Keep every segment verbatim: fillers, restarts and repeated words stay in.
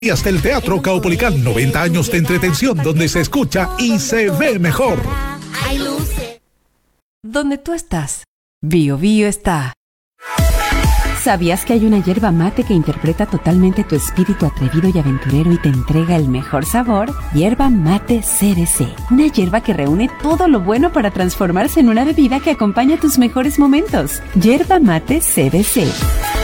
Y hasta el Teatro Caupolicán, noventa años de entretención donde se escucha y se ve mejor. Donde tú estás, Bio Bio está. ¿Sabías que hay una yerba mate que interpreta totalmente tu espíritu atrevido y aventurero y te entrega el mejor sabor? Yerba Mate C B C. Una yerba que reúne todo lo bueno para transformarse en una bebida que acompaña tus mejores momentos. Yerba Mate C B C.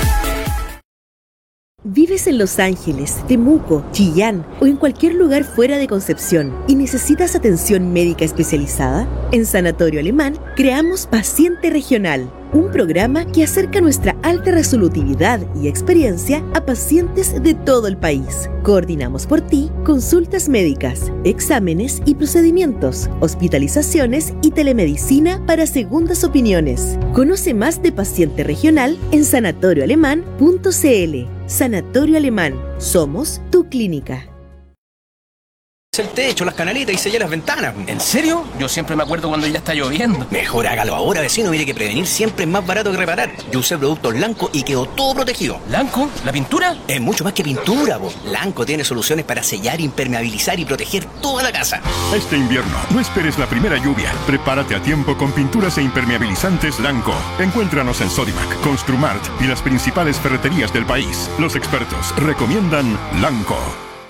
¿Vives en Los Ángeles, Temuco, Chillán o en cualquier lugar fuera de Concepción y necesitas atención médica especializada? En Sanatorio Alemán creamos Paciente Regional, un programa que acerca nuestra alta resolutividad y experiencia a pacientes de todo el país. Coordinamos por ti consultas médicas, exámenes y procedimientos, hospitalizaciones y telemedicina para segundas opiniones. Conoce más de Paciente Regional en sanatorio alemán punto c l. Sanatorio Alemán. Somos tu clínica. El techo, las canaletas y sellé las ventanas. ¿En serio? Yo siempre me acuerdo cuando ya está lloviendo. Mejor hágalo ahora, vecino. Mire que prevenir siempre es más barato que reparar. Yo usé productos Lanco y quedó todo protegido. ¿Lanco? ¿La pintura? Es mucho más que pintura, po. Lanco tiene soluciones para sellar, impermeabilizar y proteger toda la casa. Este invierno, no esperes la primera lluvia. Prepárate a tiempo con pinturas e impermeabilizantes Lanco. Encuéntranos en Sodimac, Construmart y las principales ferreterías del país. Los expertos recomiendan Lanco.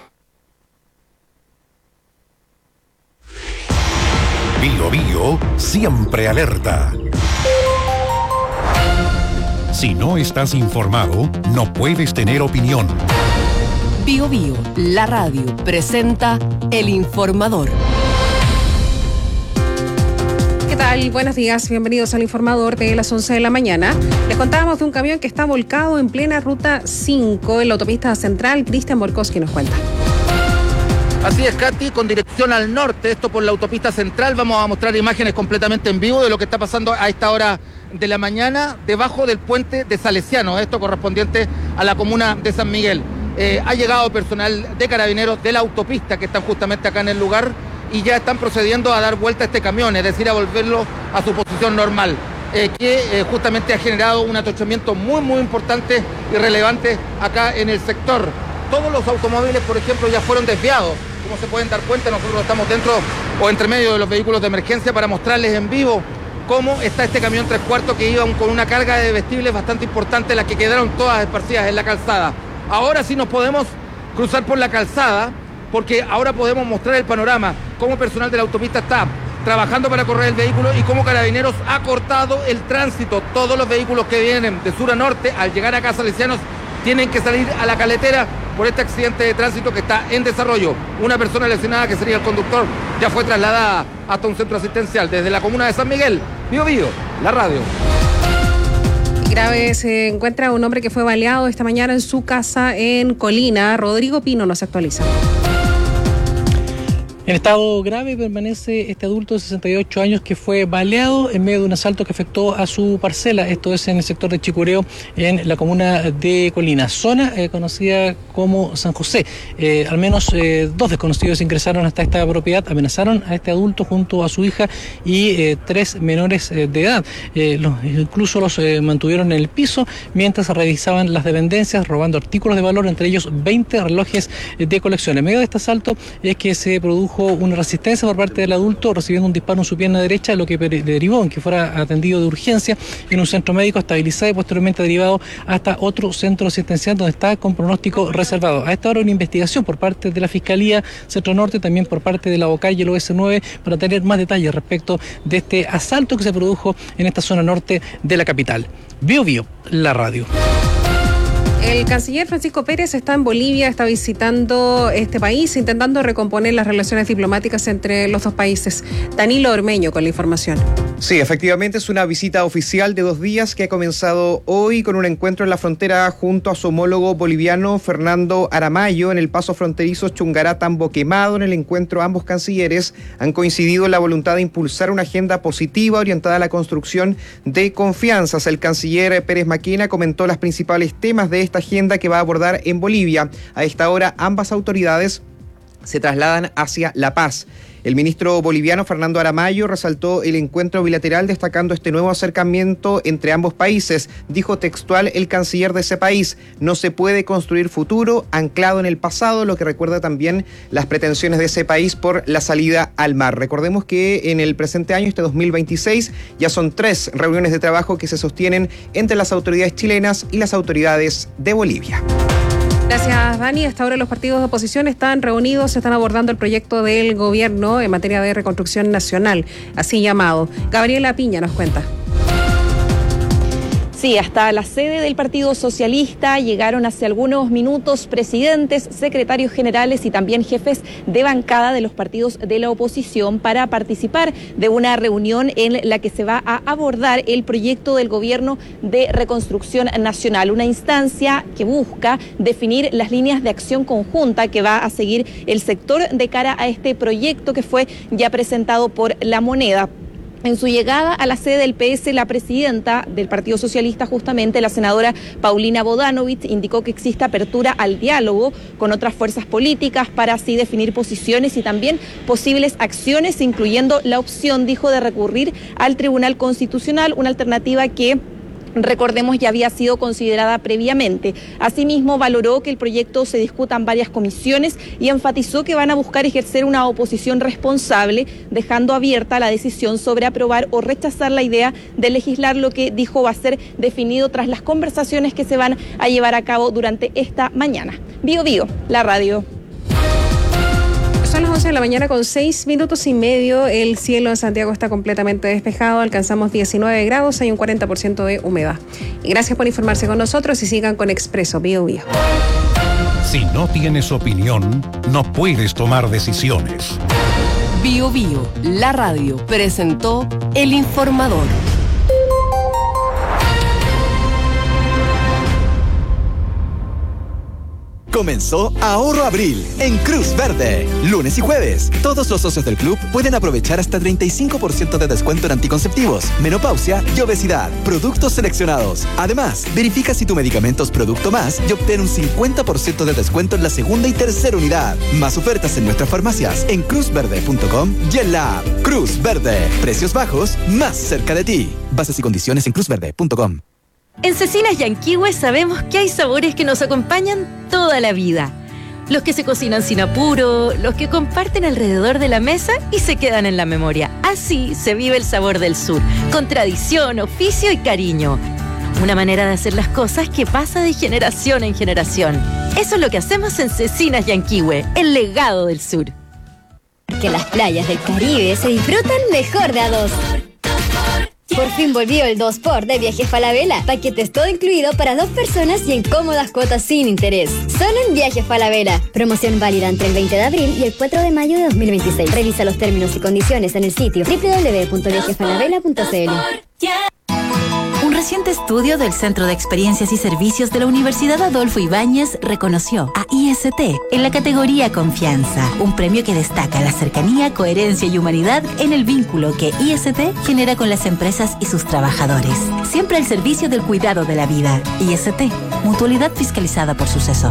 Bio Bio siempre alerta. Si no estás informado, no puedes tener opinión. Bio Bio, la radio, presenta El Informador. ¿Qué tal? Buenos días, bienvenidos al Informador de las once de la mañana. Les contábamos de un camión que está volcado en plena ruta cinco en la autopista central. Cristian Borkowski nos cuenta. Así es, Katy, con dirección al norte, esto por la autopista central. Vamos a mostrar imágenes completamente en vivo de lo que está pasando a esta hora de la mañana debajo del puente de Salesiano, esto correspondiente a la comuna de San Miguel. Eh, ha llegado personal de carabineros de la autopista que están justamente acá en el lugar y ya están procediendo a dar vuelta a este camión, es decir, a volverlo a su posición normal, eh, que eh, justamente ha generado un atochamiento muy, muy importante y relevante acá en el sector. Todos los automóviles, por ejemplo, ya fueron desviados. Como se pueden dar cuenta, nosotros estamos dentro o entre medio de los vehículos de emergencia para mostrarles en vivo cómo está este camión tres cuartos que iba con una carga de vestibles bastante importante, las que quedaron todas esparcidas en la calzada. Ahora sí nos podemos cruzar por la calzada, porque ahora podemos mostrar el panorama, cómo personal de la autopista está trabajando para correr el vehículo y cómo Carabineros ha cortado el tránsito. Todos los vehículos que vienen de sur a norte, al llegar acá a Salesianos, tienen que salir a la caletera por este accidente de tránsito que está en desarrollo. Una persona lesionada, que sería el conductor, ya fue trasladada hasta un centro asistencial. Desde la comuna de San Miguel, Bio Bio, la radio. Grave se encuentra un hombre que fue baleado esta mañana en su casa en Colina. Rodrigo Pino nos actualiza. En estado grave permanece este adulto de sesenta y ocho años que fue baleado en medio de un asalto que afectó a su parcela. Esto es en el sector de Chicureo, en la comuna de Colina, zona eh, conocida como San José. Eh, al menos eh, dos desconocidos ingresaron hasta esta propiedad, amenazaron a este adulto junto a su hija y eh, tres menores eh, de edad. Eh, los, incluso los eh, mantuvieron en el piso mientras revisaban las dependencias, robando artículos de valor, entre ellos veinte relojes de colección. En medio de este asalto es que se produjo una resistencia por parte del adulto, recibiendo un disparo en su pierna derecha, lo que derivó en que fuera atendido de urgencia en un centro médico, estabilizado y posteriormente derivado hasta otro centro asistencial donde está con pronóstico reservado. A esta hora una investigación por parte de la Fiscalía Centro Norte, también por parte de la OCAI y el O S nueve, para tener más detalles respecto de este asalto que se produjo en esta zona norte de la capital. Bio Bio, la radio. El canciller Francisco Pérez está en Bolivia, está visitando este país, intentando recomponer las relaciones diplomáticas entre los dos países. Danilo Ormeño con la información. Sí, efectivamente es una visita oficial de dos días que ha comenzado hoy con un encuentro en la frontera junto a su homólogo boliviano Fernando Aramayo en el paso fronterizo Chungará-Tambo Quemado. En el encuentro ambos cancilleres han coincidido en la voluntad de impulsar una agenda positiva orientada a la construcción de confianzas. El canciller Pérez Maquena comentó los principales temas de esta agenda que va a abordar en Bolivia. A esta hora ambas autoridades se trasladan hacia La Paz. El ministro boliviano Fernando Aramayo resaltó el encuentro bilateral destacando este nuevo acercamiento entre ambos países. Dijo textual el canciller de ese país: no se puede construir futuro anclado en el pasado, lo que recuerda también las pretensiones de ese país por la salida al mar. Recordemos que en el presente año, este dos mil veintiséis, ya son tres reuniones de trabajo que se sostienen entre las autoridades chilenas y las autoridades de Bolivia. Gracias, Dani. Hasta ahora los partidos de oposición están reunidos, están abordando el proyecto del gobierno en materia de reconstrucción nacional, así llamado. Gabriela Piña nos cuenta. Sí, hasta la sede del Partido Socialista llegaron hace algunos minutos presidentes, secretarios generales y también jefes de bancada de los partidos de la oposición para participar de una reunión en la que se va a abordar el proyecto del gobierno de reconstrucción nacional, una instancia que busca definir las líneas de acción conjunta que va a seguir el sector de cara a este proyecto que fue ya presentado por La Moneda. En su llegada a la sede del P S, la presidenta del Partido Socialista, justamente la senadora Paulina Bodanovich, indicó que existe apertura al diálogo con otras fuerzas políticas para así definir posiciones y también posibles acciones, incluyendo la opción, dijo, de recurrir al Tribunal Constitucional, una alternativa que, recordemos, ya había sido considerada previamente. Asimismo, valoró que el proyecto se discuta en varias comisiones y enfatizó que van a buscar ejercer una oposición responsable, dejando abierta la decisión sobre aprobar o rechazar la idea de legislar, lo que dijo va a ser definido tras las conversaciones que se van a llevar a cabo durante esta mañana. Bio Bio, la radio. Son las once de la mañana con seis minutos y medio. El cielo en Santiago está completamente despejado. Alcanzamos diecinueve grados, hay un cuarenta por ciento de humedad. Y gracias por informarse con nosotros y sigan con Expreso Bio Bio. Si no tienes opinión, no puedes tomar decisiones. Bio Bio, la radio, presentó El Informador. Comenzó Ahorro Abril en Cruz Verde. Lunes y jueves, todos los socios del club pueden aprovechar hasta treinta y cinco por ciento de descuento en anticonceptivos, menopausia y obesidad. Productos seleccionados. Además, verifica si tu medicamento es Producto Más y obtén un cincuenta por ciento de descuento en la segunda y tercera unidad. Más ofertas en nuestras farmacias, en cruz verde punto com y en la app. Cruz Verde. Precios bajos, más cerca de ti. Bases y condiciones en cruz verde punto com. En Cecinas Yanquihue sabemos que hay sabores que nos acompañan toda la vida. Los que se cocinan sin apuro, los que comparten alrededor de la mesa y se quedan en la memoria. Así se vive el sabor del sur, con tradición, oficio y cariño. Una manera de hacer las cosas que pasa de generación en generación. Eso es lo que hacemos en Cecinas Yanquihue, el legado del sur. Que las playas del Caribe se disfrutan mejor de a dos. Por fin volvió el dos por de Viajes Falabella. Paquetes todo incluido para dos personas y en cómodas cuotas sin interés. Solo en Viajes Falabella. Promoción válida entre el veinte de abril y el cuatro de mayo de dos mil veintiséis. Revisa los términos y condiciones en el sitio doble u doble u doble u punto viajes falabella punto c l. Un reciente estudio del Centro de Experiencias y Servicios de la Universidad Adolfo Ibáñez reconoció a I S T en la categoría Confianza, un premio que destaca la cercanía, coherencia y humanidad en el vínculo que I S T genera con las empresas y sus trabajadores. Siempre al servicio del cuidado de la vida. I S T, mutualidad fiscalizada por Suceso.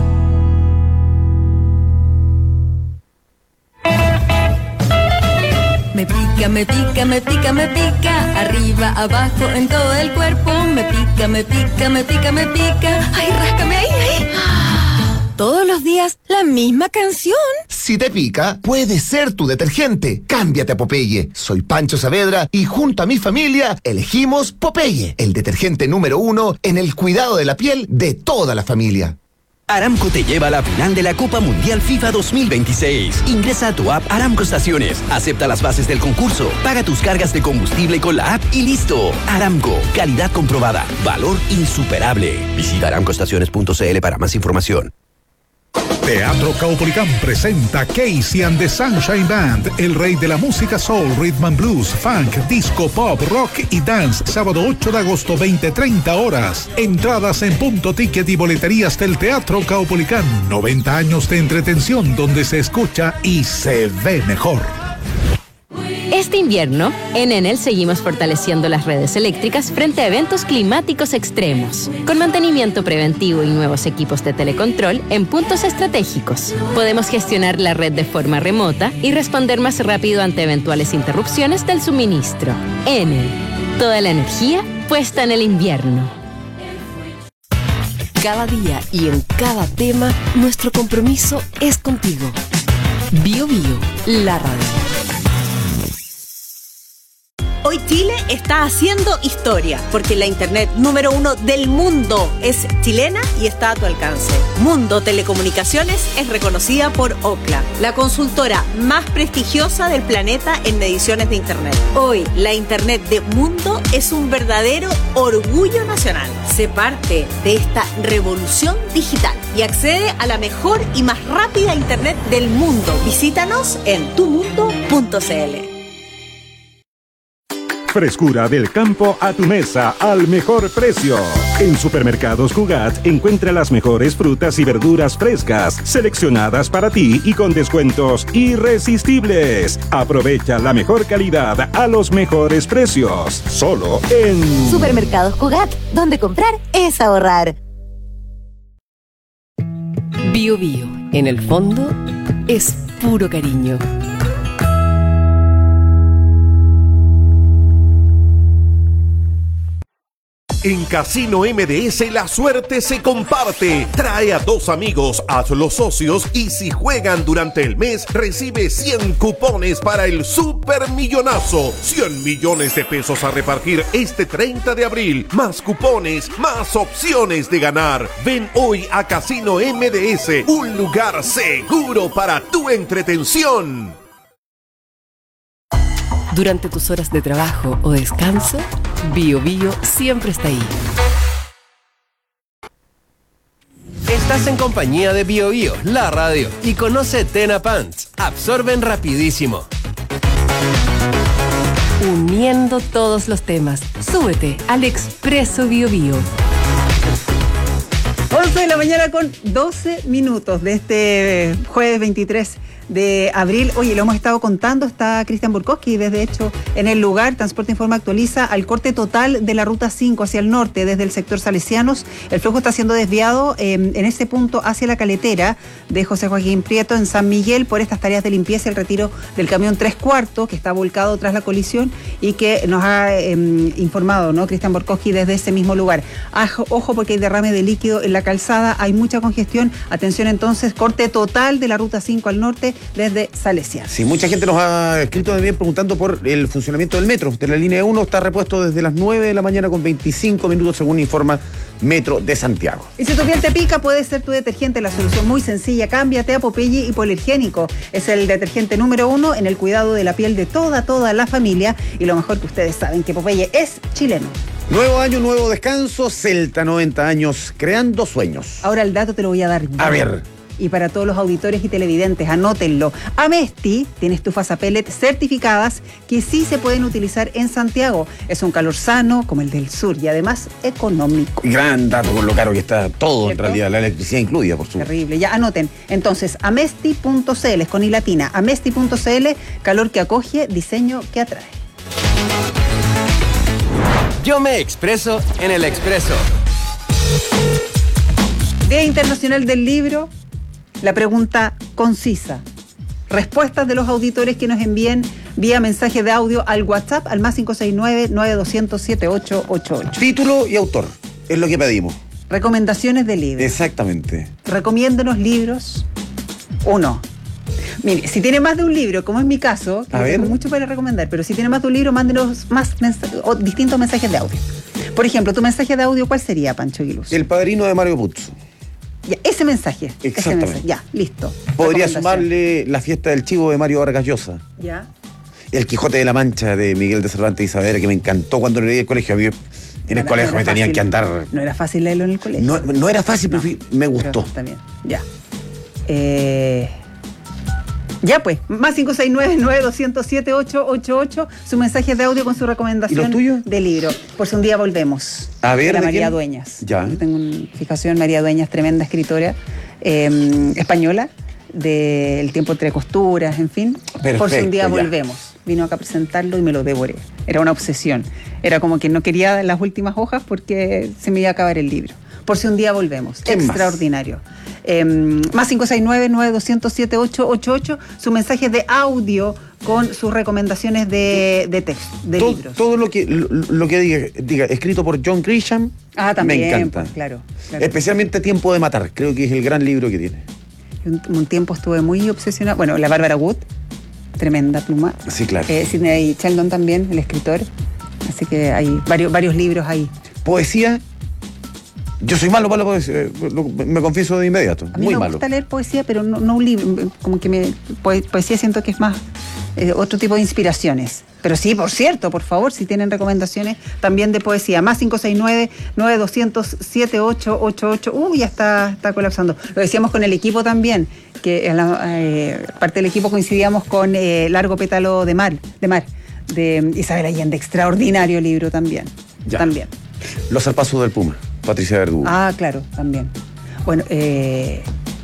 Me pica, me pica, me pica, me pica, arriba, abajo, en todo el cuerpo. Me pica, me pica, me pica, me pica. Ay, ráscame ahí, ahí. Todos los días, la misma canción. Si te pica, puede ser tu detergente. Cámbiate a Popeye. Soy Pancho Saavedra y junto a mi familia elegimos Popeye, el detergente número uno en el cuidado de la piel de toda la familia. Aramco te lleva a la final de la Copa Mundial FIFA dos mil veintiséis. Ingresa a tu app Aramco Estaciones, acepta las bases del concurso, paga tus cargas de combustible con la app y listo. Aramco, calidad comprobada, valor insuperable. Visita aramco estaciones punto c l para más información. Teatro Caupolicán presenta Casey and the Sunshine Band, el rey de la música soul, rhythm and blues, funk, disco, pop, rock y dance, sábado ocho de agosto, veinte treinta horas. Entradas en Punto Ticket y boleterías del Teatro Caupolicán. noventa años de entretención donde se escucha y se ve mejor. Este Este invierno, en Enel seguimos fortaleciendo las redes eléctricas frente a eventos climáticos extremos, con mantenimiento preventivo y nuevos equipos de telecontrol en puntos estratégicos. Podemos gestionar la red de forma remota y responder más rápido ante eventuales interrupciones del suministro. Enel, toda la energía puesta en el invierno. Cada día y en cada tema, nuestro compromiso es contigo. Bio Bio, la radio. Hoy Chile está haciendo historia, porque la internet número uno del mundo es chilena y está a tu alcance. Mundo Telecomunicaciones es reconocida por Ookla, la consultora más prestigiosa del planeta en mediciones de internet. Hoy, la internet de Mundo es un verdadero orgullo nacional. Sé parte de esta revolución digital y accede a la mejor y más rápida internet del mundo. Visítanos en tu mundo punto c l. Frescura del campo a tu mesa al mejor precio. En Supermercados Cugat encuentra las mejores frutas y verduras frescas, seleccionadas para ti y con descuentos irresistibles. Aprovecha la mejor calidad a los mejores precios. Solo en Supermercados Cugat, donde comprar es ahorrar. Bio Bio, en el fondo, es puro cariño. En Casino M D S la suerte se comparte. Trae a dos amigos, hazlos socios y si juegan durante el mes recibe cien cupones para el Super Millonazo. cien millones de pesos a repartir este treinta de abril. Más cupones, más opciones de ganar. Ven hoy a Casino M D S, un lugar seguro para tu entretención. Durante tus horas de trabajo o descanso, Bio Bio siempre está ahí. Estás en compañía de Bio Bio, la radio, y conoce Tena Pants. Absorben rapidísimo. Uniendo todos los temas, súbete al Expreso Bio Bio. once de la mañana con doce minutos de este jueves veintitrés de abril. Oye, lo hemos estado contando, está Cristian Burkowski, desde hecho en el lugar. Transporte Informa actualiza al corte total de la ruta cinco hacia el norte, desde el sector Salesianos. El flujo está siendo desviado eh, en ese punto hacia la caletera de José Joaquín Prieto en San Miguel por estas tareas de limpieza y el retiro del camión tres cuartos que está volcado tras la colisión y que nos ha eh, informado, ¿no?, Cristian Burkowski desde ese mismo lugar. Ajo, ojo porque hay derrame de líquido en la calzada, hay mucha congestión. Atención entonces, corte total de la ruta cinco al norte desde Salesianos. Sí, mucha gente nos ha escrito también preguntando por el funcionamiento del metro. De la línea uno está repuesto desde las nueve de la mañana con veinticinco minutos, según informa Metro de Santiago. Y si tu piel te pica, puede ser tu detergente la solución muy sencilla. Cámbiate a Popeye Hipoalergénico. Es el detergente número uno en el cuidado de la piel de toda, toda la familia. Y lo mejor que ustedes saben, que Popeye es chileno. Nuevo año, nuevo descanso. Celta, noventa años, creando sueños. Ahora el dato te lo voy a dar yo. A ver. Y para todos los auditores y televidentes, anótenlo. Amesti tiene estufas a pellet certificadas que sí se pueden utilizar en Santiago. Es un calor sano como el del sur y además económico. Gran dato con lo caro que está todo, ¿cierto? En realidad, la electricidad incluida, por supuesto. Terrible, ya anoten. Entonces, amesti punto c l, es con i latina, amesti punto c l, calor que acoge, diseño que atrae. Yo me expreso en el Expreso. Día Internacional del Libro. La pregunta concisa. Respuestas de los auditores que nos envíen vía mensaje de audio al WhatsApp al más cinco seis nueve, nueve dos cero cero, siete ocho ocho ocho. Título y autor, es lo que pedimos. Recomendaciones de libros. Exactamente. Recomiéndonos libros. Uno. Mire, si tiene más de un libro, como es mi caso, que no tengo mucho para recomendar, pero si tiene más de un libro, mándenos más mensajes, o distintos mensajes de audio. Por ejemplo, tu mensaje de audio, ¿cuál sería, Pancho Aguiluz? El Padrino de Mario Puzo. Ya, ese mensaje. Exactamente. Ese mensaje. Ya, listo. Podría sumarle La fiesta del chivo de Mario Vargas Llosa. Ya. El Quijote de la Mancha de Miguel de Cervantes y Saavedra, que me encantó cuando lo leí en el colegio. A mí, en el no, colegio no me tenían fácil. que andar. No era fácil leerlo en el colegio. No, no era fácil, no, pero me gustó. Está bien, ya. Eh... Ya pues, más cinco seis nueve, nueve dos cero cero, siete ocho ocho ocho, su mensaje de audio con su recomendación de libro. Por si un día volvemos. A ver, de la ¿de María quién? Dueñas. Ya. Yo tengo una fijación, María Dueñas, tremenda escritora eh, española, del tiempo entre costuras, en fin. Perfecto, por si un día ya. volvemos. vino acá a presentarlo y me lo devoré. Era una obsesión. Era como que no quería las últimas hojas porque se me iba a acabar el libro. Por si un día volvemos. Extraordinario. Eh, más cinco seis nueve, nueve dos cero cero, siete ocho ocho ocho. Su mensaje de audio con sus recomendaciones de, de texto, de todo, libros. Todo lo que, lo, lo que diga, diga, escrito por John Grisham, ah, también, me encanta. Pues, claro, claro. Especialmente Tiempo de Matar. Creo que es el gran libro que tiene. Un, un tiempo estuve muy obsesionada. Bueno, la Bárbara Wood, tremenda pluma. Sí, claro. Eh, Sidney Sheldon también, el escritor. Así que hay varios, varios libros ahí. Poesía. Yo soy malo para la poesía, me confieso de inmediato. A mí muy me malo. gusta leer poesía, pero no, no un libro. Como que me, poesía siento que es más eh, otro tipo de inspiraciones. Pero sí, por cierto, por favor, si tienen recomendaciones también de poesía. Más cinco seis nueve, nueve dos cero cero, siete ocho ocho ocho. Uy, ya está, está colapsando. Lo decíamos con el equipo también, que en la eh, parte del equipo coincidíamos con eh, Largo Pétalo de Mar, de Mar, de Isabel Allende. Extraordinario libro también. Ya. También. Los zarpazos del Puma, Patricia Verdugo. Ah, claro, también. Bueno, eh,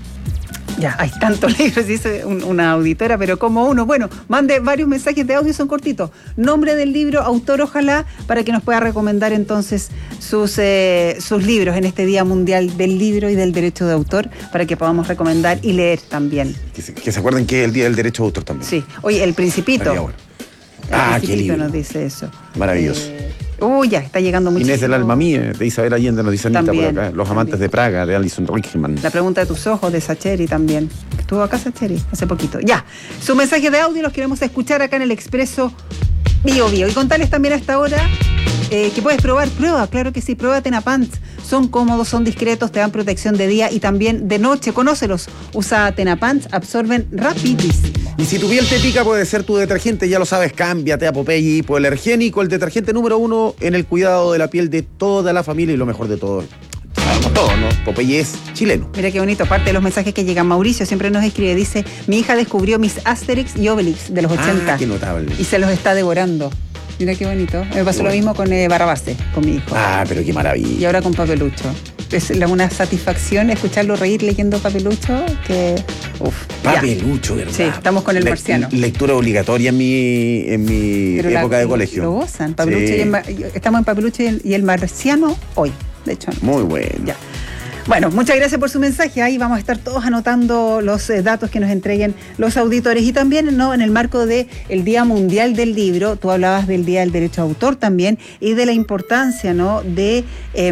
ya, hay tantos libros, dice un, una auditora, pero como uno. Bueno, mande varios mensajes de audio, son cortitos. Nombre del libro, autor, ojalá, para que nos pueda recomendar entonces sus, eh, sus libros en este Día Mundial del Libro y del Derecho de Autor, para que podamos recomendar y leer también. Que se, que se acuerden que es el Día del Derecho de Autor también. Sí. Oye, El Principito. Bueno. El Ah, Principito qué libro. nos dice eso. Maravilloso. Eh, Uy, ya, está llegando muchísimo. Inés del alma mía, de Isabel Allende, nos dice Anita por También, acá. Los amantes también. de Praga, de Alison Rickman. La pregunta de tus ojos, de Sacheri también. Estuvo acá Sacheri hace poquito. Ya, su mensaje de audio los queremos escuchar acá en el Expreso Bio Bio. Y contarles también a esta hora eh, que puedes probar, prueba, claro que sí, prueba Tenapants. Son cómodos, son discretos, te dan protección de día y también de noche. Conócelos. Usa Tenapants, absorben rapidísimo. Y si tu piel te pica, puede ser tu detergente, ya lo sabes, cámbiate a Popeye Hipoalergénico, el detergente número uno en el cuidado de la piel de toda la familia y lo mejor de todo. Sabemos todo, ¿no? Popeye es chileno. Mira qué bonito, parte de los mensajes que llegan. Mauricio siempre nos escribe, dice, mi hija descubrió mis Asterix y Obelix de los ochenta. Ah, qué notable. Y se los está devorando. Mira qué bonito. Me pasó Qué lo bueno. mismo con eh, Barrabase, con mi hijo. Ah, pero qué maravilla. Y ahora con Papelucho. Es la- una satisfacción escucharlo reír leyendo Papelucho que... Uf, ya. Papelucho, ¿verdad? Sí, estamos con el Le- marciano. Lectura obligatoria en mi, en mi Pero la- época de colegio. Lo gozan. Papelucho Sí. y el ma- estamos en Papelucho y el, y el marciano hoy, de hecho. ¿no? Muy bueno. Ya. Bueno, muchas gracias por su mensaje. Ahí vamos a estar todos anotando los eh, datos que nos entreguen los auditores. Y también, ¿no?, en el marco del Día Mundial del Libro, tú hablabas del Día del Derecho de Autor también y de la importancia, ¿no?, de,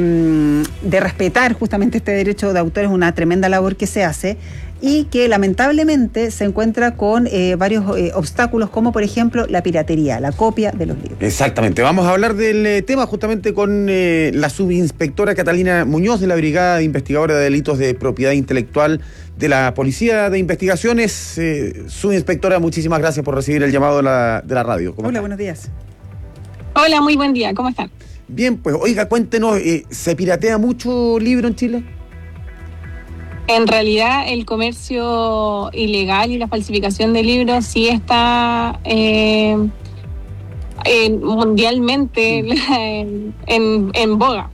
em, de respetar justamente este derecho de autor. Es una tremenda labor que se hace y que lamentablemente se encuentra con eh, varios eh, obstáculos, como por ejemplo la piratería, la copia de los libros. Exactamente. Vamos a hablar del eh, tema justamente con eh, la subinspectora Catalina Muñoz de la Brigada Investigadora de Delitos de Propiedad Intelectual de la Policía de Investigaciones. Eh, subinspectora, muchísimas gracias por recibir el llamado de la, de la radio. ¿Cómo Hola, está? buenos días. Hola, muy buen día, ¿cómo están? Bien, pues oiga, cuéntenos, eh, ¿se piratea mucho libro en Chile? En realidad, el comercio ilegal y la falsificación de libros sí está eh, eh, mundialmente en, en, en boga.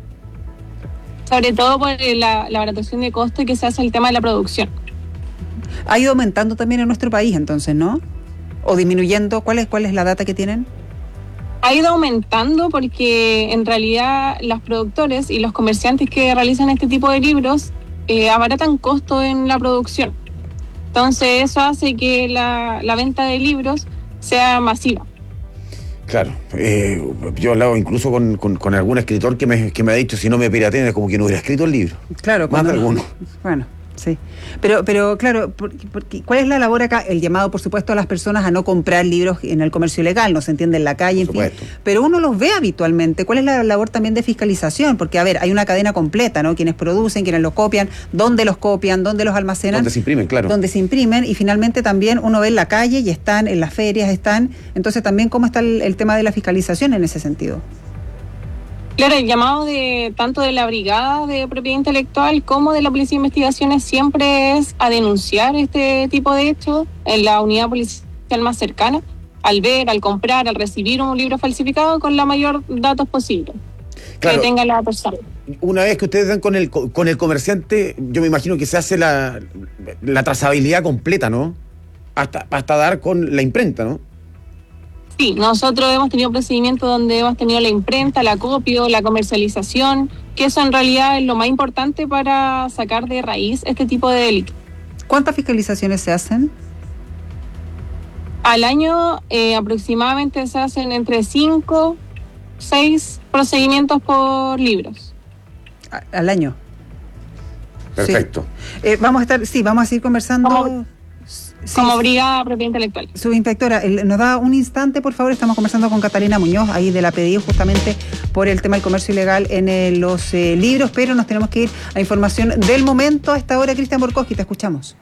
Sobre todo por la, la baratación de costo y que se hace el tema de la producción. Ha ido aumentando también en nuestro país, entonces, ¿no? ¿O disminuyendo? ¿Cuál es, cuál es la data que tienen? Ha ido aumentando porque en realidad los productores y los comerciantes que realizan este tipo de libros eh, abaratan costo en la producción. Entonces eso hace que la, la venta de libros sea masiva. Claro, eh, yo he hablado incluso con, con, con algún escritor que me, que me ha dicho, si no me piratean es como que no hubiera escrito el libro. Claro, Más de cuando- alguno. Bueno, sí. Pero, pero claro, porque, porque- ¿cuál es la labor acá? El llamado, por supuesto, a las personas a no comprar libros en el comercio ilegal, no se entiende en la calle, en fin. Pero uno los ve habitualmente. ¿Cuál es la labor también de fiscalización? Porque, a ver, hay una cadena completa, ¿no? Quienes producen, quienes los copian, dónde los copian, dónde los almacenan. Donde se imprimen, claro. Donde se imprimen y finalmente también uno ve en la calle y están, en las ferias están. Entonces también, ¿cómo está el, el tema de la fiscalización en ese sentido? Claro, el llamado de tanto de la Brigada de Propiedad Intelectual como de la Policía de Investigaciones siempre es a denunciar este tipo de hechos en la unidad policial más cercana, al ver, al comprar, al recibir un libro falsificado con la mayor datos posible Claro. que tenga la persona. Una vez que ustedes dan con el, co- con el comerciante, yo me imagino que se hace la, la trazabilidad completa, ¿no? Hasta, hasta dar con la imprenta, ¿no? Sí, nosotros hemos tenido procedimientos donde hemos tenido la imprenta, el acopio, la comercialización, que eso en realidad es lo más importante para sacar de raíz este tipo de delitos. ¿Cuántas fiscalizaciones se hacen? Al año eh, aproximadamente se hacen entre cinco, seis procedimientos por libros. A, al año. Perfecto. Sí. Eh, vamos a estar, sí, vamos a seguir conversando. Como, sí, como brigada de propiedad intelectual. Subinspectora, el, nos da un instante, por favor. Estamos conversando con Catalina Muñoz, ahí de la P D I, justamente por el tema del comercio ilegal en eh, los eh, libros, pero nos tenemos que ir a información del momento. A esta hora, Cristian Borkowski, te escuchamos.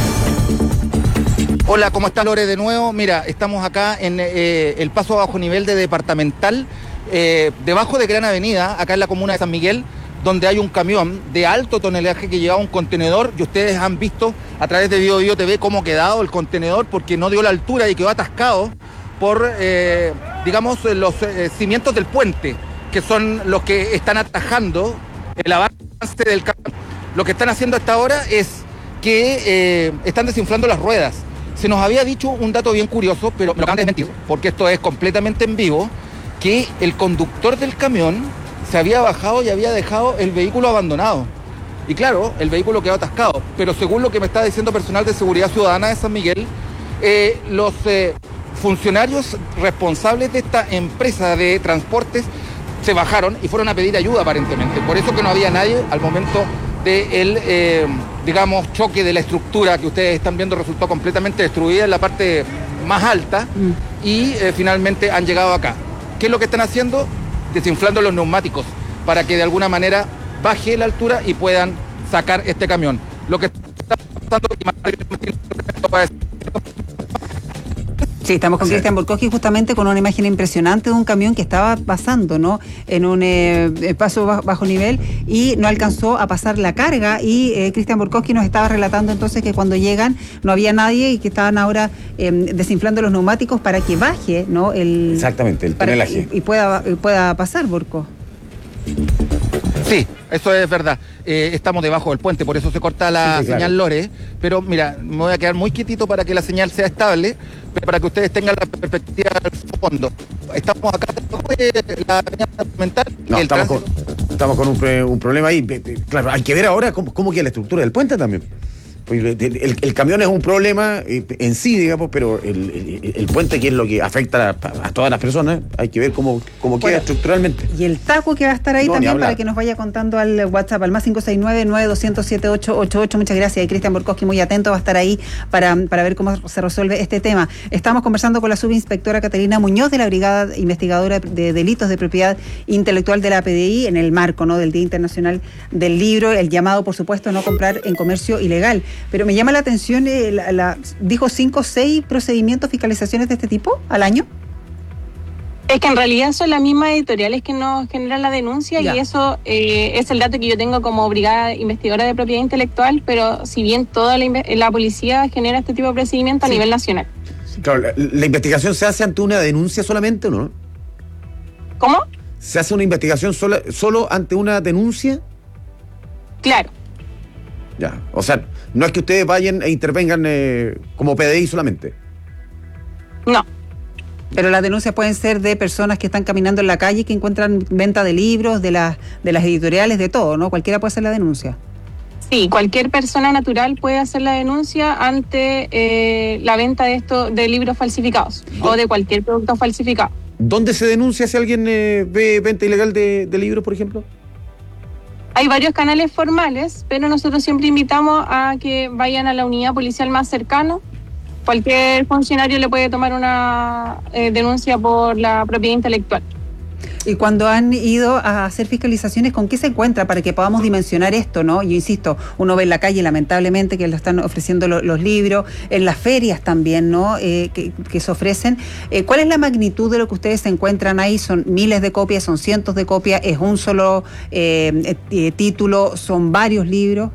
Hola, ¿cómo estás, Lore? De nuevo, mira, estamos acá en eh, el paso a bajo nivel de Departamental, eh, debajo de Gran Avenida, acá en la comuna de San Miguel, donde hay un camión de alto tonelaje que llevaba un contenedor, y ustedes han visto a través de Bio Bio T V cómo ha quedado el contenedor, porque no dio la altura y quedó atascado por, eh, digamos, los eh, cimientos del puente, que son los que están atajando el avance del camión. Lo que están haciendo hasta ahora es que eh, están desinflando las ruedas. Se nos había dicho un dato bien curioso, pero me lo acaban de desmentir, porque esto es completamente en vivo, que el conductor del camión se había bajado y había dejado el vehículo abandonado. Y claro, el vehículo quedó atascado, pero según lo que me está diciendo personal de Seguridad Ciudadana de San Miguel, eh, los eh, funcionarios responsables de esta empresa de transportes se bajaron y fueron a pedir ayuda aparentemente. Por eso que no había nadie al momento del, eh, digamos, choque de la estructura que ustedes están viendo, resultó completamente destruida en la parte más alta mm. y eh, finalmente han llegado acá. ¿Qué es lo que están haciendo? Desinflando los neumáticos para que de alguna manera baje la altura y puedan sacar este camión. Lo que está pasando... Sí, estamos con Cristian Borkowski justamente con una imagen impresionante de un camión que estaba pasando, ¿no? En un eh, paso bajo, bajo nivel y no alcanzó a pasar la carga y eh, Cristian Borkowski nos estaba relatando entonces que cuando llegan no había nadie y que estaban ahora eh, desinflando los neumáticos para que baje, ¿no? El, Exactamente, el tonelaje. Y, y pueda, pueda pasar, Borco. Sí, eso es verdad. Eh, estamos debajo del puente, por eso se corta la sí, sí, señal, claro. Lore. Pero mira, me voy a quedar muy quietito para que la señal sea estable, pero para que ustedes tengan la perspectiva del fondo. Estamos acá de la avenida Departamental. No, estamos, con, estamos con un, un problema ahí. Claro, hay que ver ahora cómo, cómo queda la estructura del puente también. El, el, el camión es un problema en sí, digamos, pero el, el, el puente, que es lo que afecta a, a todas las personas, hay que ver cómo, cómo queda bueno, estructuralmente. Y el taco que va a estar ahí no, también para que nos vaya contando al WhatsApp, al más cinco seis nueve, nueve dos cero cero, siete ocho ocho ocho. Muchas gracias. Y Cristian Borkowski muy atento, va a estar ahí para, para ver cómo se resuelve este tema. Estamos conversando con la subinspectora Catalina Muñoz de la Brigada Investigadora de Delitos de Propiedad Intelectual de la P D I en el marco, ¿no?, del Día Internacional del Libro, el llamado, por supuesto, a no comprar en comercio ilegal. Pero me llama la atención, eh, la, la, dijo cinco o seis procedimientos, fiscalizaciones de este tipo al año. Es que en realidad son las mismas editoriales que nos generan la denuncia ya. Y eso eh, es el dato que yo tengo como brigada investigadora de propiedad intelectual, pero si bien toda la, la policía genera este tipo de procedimientos sí. a nivel nacional. Claro, la, la investigación se hace ante una denuncia solamente, ¿o no? ¿Cómo? ¿Se hace una investigación sola, solo ante una denuncia? Claro. Ya, o sea, no es que ustedes vayan e intervengan eh, como P D I solamente. No. Pero las denuncias pueden ser de personas que están caminando en la calle y que encuentran venta de libros, de las de las editoriales, de todo, ¿no? Cualquiera puede hacer la denuncia. Sí, cualquier persona natural puede hacer la denuncia ante eh, la venta de esto, de libros falsificados ¿Dónde? o de cualquier producto falsificado. ¿Dónde se denuncia si alguien eh, ve venta ilegal de, de libros, por ejemplo? Hay varios canales formales, pero nosotros siempre invitamos a que vayan a la unidad policial más cercana. Cualquier funcionario le puede tomar una eh, denuncia por la propiedad intelectual. Y cuando han ido a hacer fiscalizaciones, ¿con qué se encuentra para que podamos dimensionar esto, no? Yo insisto, uno ve en la calle, lamentablemente, que lo están ofreciendo lo, los libros, en las ferias también, ¿no? Eh, que, que se ofrecen. Eh, ¿Cuál es la magnitud de lo que ustedes se encuentran ahí? ¿Son miles de copias, son cientos de copias, es un solo eh, eh, título, son varios libros?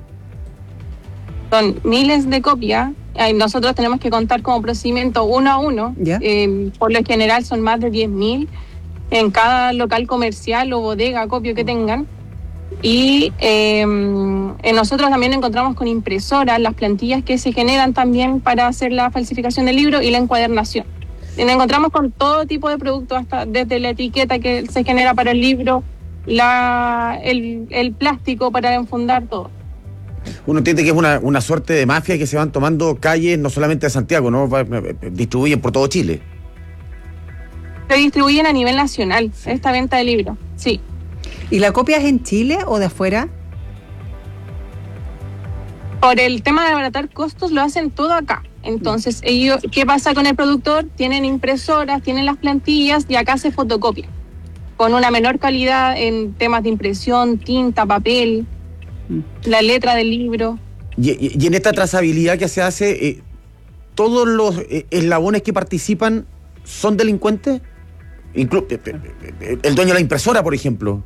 Son miles de copias. Nosotros tenemos que contar como procedimiento uno a uno. Eh, por lo general son más de diez mil en cada local comercial o bodega, acopio que tengan. Y eh, nosotros también encontramos con impresoras las plantillas que se generan también para hacer la falsificación del libro y la encuadernación. Y nos encontramos con todo tipo de productos, hasta desde la etiqueta que se genera para el libro, la, el, el plástico para enfundar, todo. Uno entiende que es una, una suerte de mafia que se van tomando calles, no solamente de Santiago, ¿no? Distribuyen por todo Chile. Se distribuyen a nivel nacional, esta venta de libros, sí. ¿Y la copia es en Chile o de afuera? Por el tema de abaratar costos, lo hacen todo acá. Entonces, ellos, ¿qué pasa con el productor? Tienen impresoras, tienen las plantillas y acá se fotocopia. Con una menor calidad en temas de impresión, tinta, papel, mm. la letra del libro. Y, y, y en esta trazabilidad que se hace, eh, ¿todos los eh, eslabones que participan son delincuentes? Inclu- eh, eh, el dueño de la impresora, por ejemplo.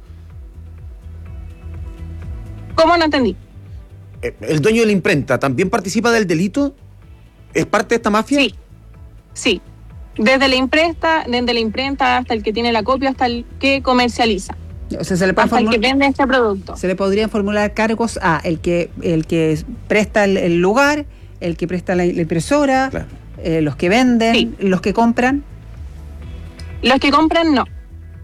¿Cómo no entendí? ¿El dueño de la imprenta también participa del delito? ¿Es parte de esta mafia? Sí, sí. Desde la imprenta, desde la imprenta hasta el que tiene la copia, hasta el que comercializa. O sea, se le puede hasta formula- el que vende este producto. Se le podrían formular cargos a el que el que presta el, el lugar, el que presta la, la impresora, claro. eh, los que venden, sí. los que compran. Los que compran no.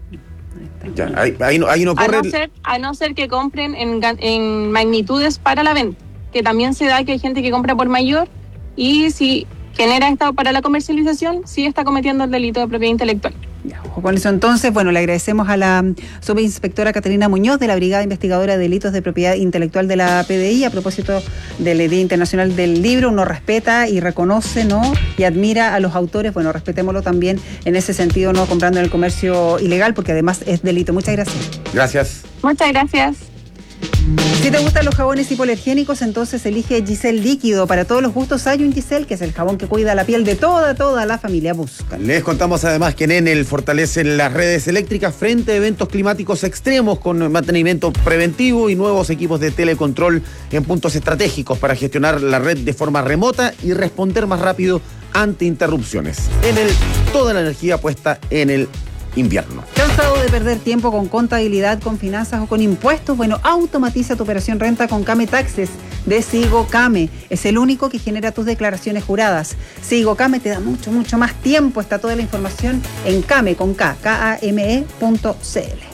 Ya, ahí, ahí, no, ahí no corre. A no, ser, a no ser que compren en, en magnitudes para la venta, que también se da que hay gente que compra por mayor y si genera esto para la comercialización, sí está cometiendo el delito de propiedad intelectual. Ya, ojo con eso entonces. Bueno, le agradecemos a la subinspectora Catalina Muñoz de la Brigada Investigadora de Delitos de Propiedad Intelectual de la P D I a propósito del Día Internacional del Libro. Uno respeta y reconoce, ¿no? Y admira a los autores. Bueno, respetémoslo también en ese sentido, no comprando en el comercio ilegal, porque además es delito. Muchas gracias. Gracias. Muchas gracias. Si te gustan los jabones hipoalergénicos, entonces elige Giselle Líquido. Para todos los gustos hay un Giselle, que es el jabón que cuida la piel de toda, toda la familia Busca. Les contamos además que en Enel fortalecen las redes eléctricas frente a eventos climáticos extremos con mantenimiento preventivo y nuevos equipos de telecontrol en puntos estratégicos para gestionar la red de forma remota y responder más rápido ante interrupciones. Enel, toda la energía puesta en el invierno. ¿Cansado de perder tiempo con contabilidad, con finanzas o con impuestos? Bueno, automatiza tu operación renta con Came Taxes de Sigo Came. Es el único que genera tus declaraciones juradas. Sigo Came te da mucho, mucho más tiempo. Está toda la información en Came con K, K A M E punto C L.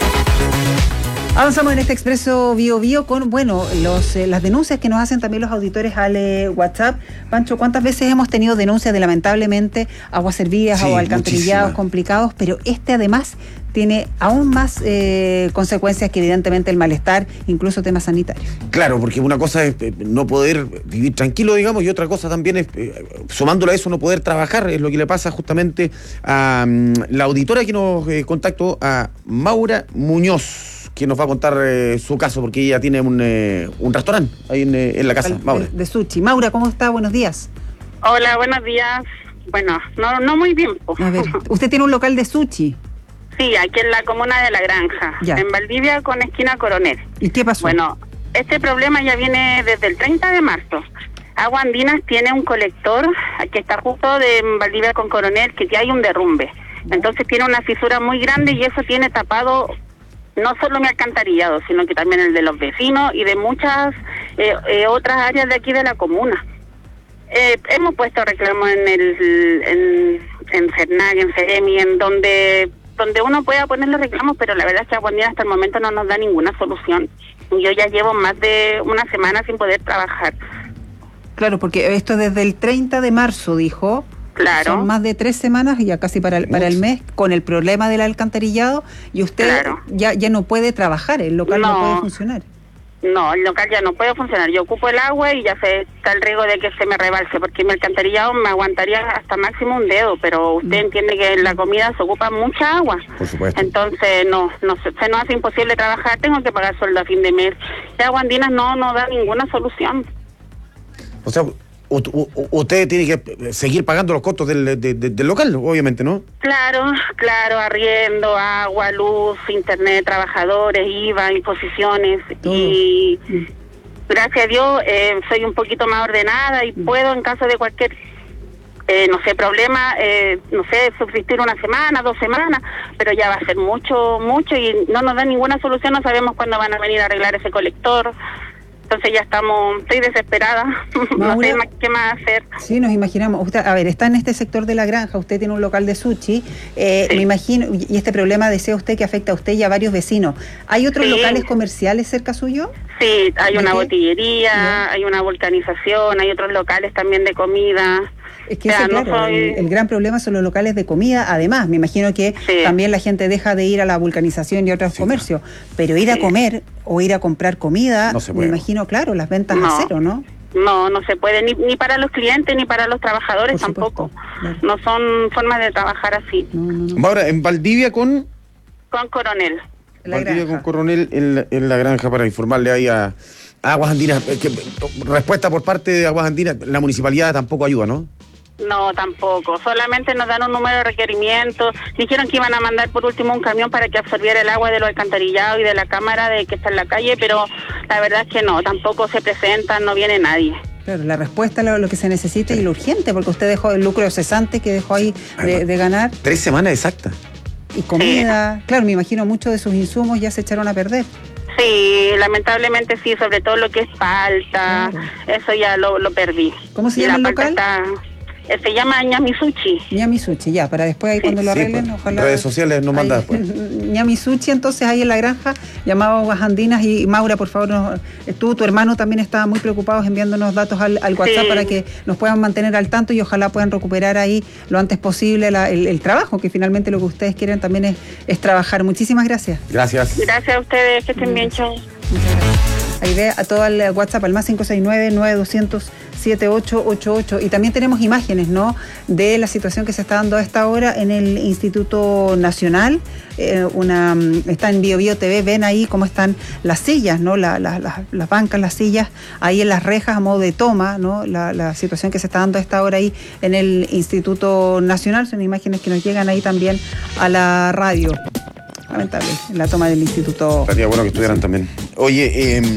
Avanzamos en este expreso Bio Bio con, bueno, los, eh, las denuncias que nos hacen también los auditores al eh, WhatsApp. Pancho, ¿cuántas veces hemos tenido denuncias de lamentablemente aguas servidas sí, o alcantarillados muchísima. complicados? Pero este además tiene aún más eh, consecuencias que evidentemente el malestar, incluso temas sanitarios. Claro, porque una cosa es eh, no poder vivir tranquilo, digamos, y otra cosa también es, eh, sumándolo a eso, no poder trabajar. Es lo que le pasa justamente a um, la auditora que nos eh, contactó, a Maura Muñoz, quien nos va a contar eh, su caso, porque ella tiene un, eh, un restaurante ahí en, eh, en la casa. Maura. De, de sushi. Maura, ¿cómo está? Buenos días. Hola, buenos días. Bueno, no, no muy bien. A ver, usted tiene un local de sushi. Sí, aquí en la comuna de La Granja, ya. en Valdivia con esquina Coronel. ¿Y qué pasó? Bueno, este problema ya viene desde el treinta de marzo. Agua Andinas tiene un colector que está justo de Valdivia con Coronel, que ya hay un derrumbe. Entonces tiene una fisura muy grande y eso tiene tapado no solo mi alcantarillado, sino que también el de los vecinos y de muchas eh, eh, otras áreas de aquí de la comuna. Eh, hemos puesto reclamos en el en, en CERNAC, en CEREMI, en donde donde uno pueda poner los reclamos, pero la verdad es que Agua Andina hasta el momento no nos da ninguna solución. Yo ya llevo más de una semana sin poder trabajar. Claro, porque esto desde el treinta de marzo, dijo. Claro. Son más de tres semanas, ya casi para el, para el mes, con el problema del alcantarillado, y usted claro. ya, ya no puede trabajar, el local no, no puede funcionar. No, el local ya no puede funcionar. Yo ocupo el agua y ya se está el riesgo de que se me rebalse, porque mi alcantarillado me aguantaría hasta máximo un dedo, pero usted mm. entiende que en la comida se ocupa mucha agua. Por supuesto. Entonces, no, no se, se nos hace imposible trabajar, tengo que pagar sueldo a fin de mes. Y Agua Andina no nos da ninguna solución. O sea, U- u- usted tiene que seguir pagando los costos del, de, de, del local, obviamente, ¿no? Claro, claro, arriendo, agua, luz, internet, trabajadores, I V A, imposiciones. Todo. Y gracias a Dios eh, soy un poquito más ordenada y puedo, en caso de cualquier, eh, no sé, problema, eh, no sé, subsistir una semana, dos semanas, pero ya va a ser mucho, mucho y no nos da ninguna solución, no sabemos cuándo van a venir a arreglar ese colector. Entonces ya estamos, estoy desesperada, no sé más, qué más hacer. Sí, nos imaginamos. Usted, a ver, está en este sector de la granja, usted tiene un local de sushi, eh, sí. me imagino, y este problema decía usted que afecta a usted y a varios vecinos. ¿Hay otros sí. locales comerciales cerca suyo? Sí, hay una qué? botillería, ¿no? Hay una vulcanización, hay otros locales también de comida. Es que o sea, ese, claro, no soy... el, el gran problema son los locales de comida. Además, me imagino que sí. también la gente deja de ir a la vulcanización y a otros sí, comercios, pero ir sí. a comer o ir a comprar comida, no me imagino, claro, las ventas no. a cero, ¿no? No, no se puede, ni, ni para los clientes ni para los trabajadores tampoco. Claro. No son formas de trabajar así. No, no, no. Ahora, en Valdivia con... Con Coronel. Valdivia con Coronel en la, en la granja, para informarle ahí a, a Aguas Andinas. Que, respuesta por parte de Aguas Andinas, la municipalidad tampoco ayuda, ¿no? No, tampoco. Solamente nos dan un número de requerimientos. Dijeron que iban a mandar por último un camión para que absorbiera el agua de los alcantarillados y de la cámara de que está en la calle, pero la verdad es que no, tampoco se presentan, no viene nadie. Claro, la respuesta a lo que se necesita y lo urgente, porque usted dejó el lucro cesante que dejó ahí de, de ganar. Tres semanas exactas. Y comida. Sí. Claro, me imagino muchos de sus insumos ya se echaron a perder. Sí, lamentablemente sí, sobre todo lo que es palta, claro. eso ya lo, lo perdí. ¿Cómo se llama el local? Está... Se llama Ñamisuchi. Ñamisuchi, ya, para después ahí sí, cuando lo arreglen, sí, pues, ojalá. Redes sociales nos manda después. Ñamisuchi, entonces ahí en la granja, llamado Aguas Andinas. Y Maura, por favor, nos, tú, tu hermano también estaba muy preocupados enviándonos datos al, al WhatsApp sí. para que nos puedan mantener al tanto y ojalá puedan recuperar ahí lo antes posible la, el, el trabajo, que finalmente lo que ustedes quieren también es, es trabajar. Muchísimas gracias. Gracias. Gracias a ustedes, que estén bien, chao. Muchas gracias. Ahí ve a todo el WhatsApp al más cinco seis nueve, nueve dos cero cero, siete ocho ocho ocho. Y también tenemos imágenes, ¿no?, de la situación que se está dando a esta hora en el Instituto Nacional. Eh, una está en Bio Bio T V, ven ahí cómo están las sillas, ¿no?, la, la, la, las bancas, las sillas, ahí en las rejas a modo de toma, ¿no?, la, la situación que se está dando a esta hora ahí en el Instituto Nacional. Son imágenes que nos llegan ahí también a la radio. Lamentable, la toma del instituto. Sería bueno que estuvieran también. Oye, eh,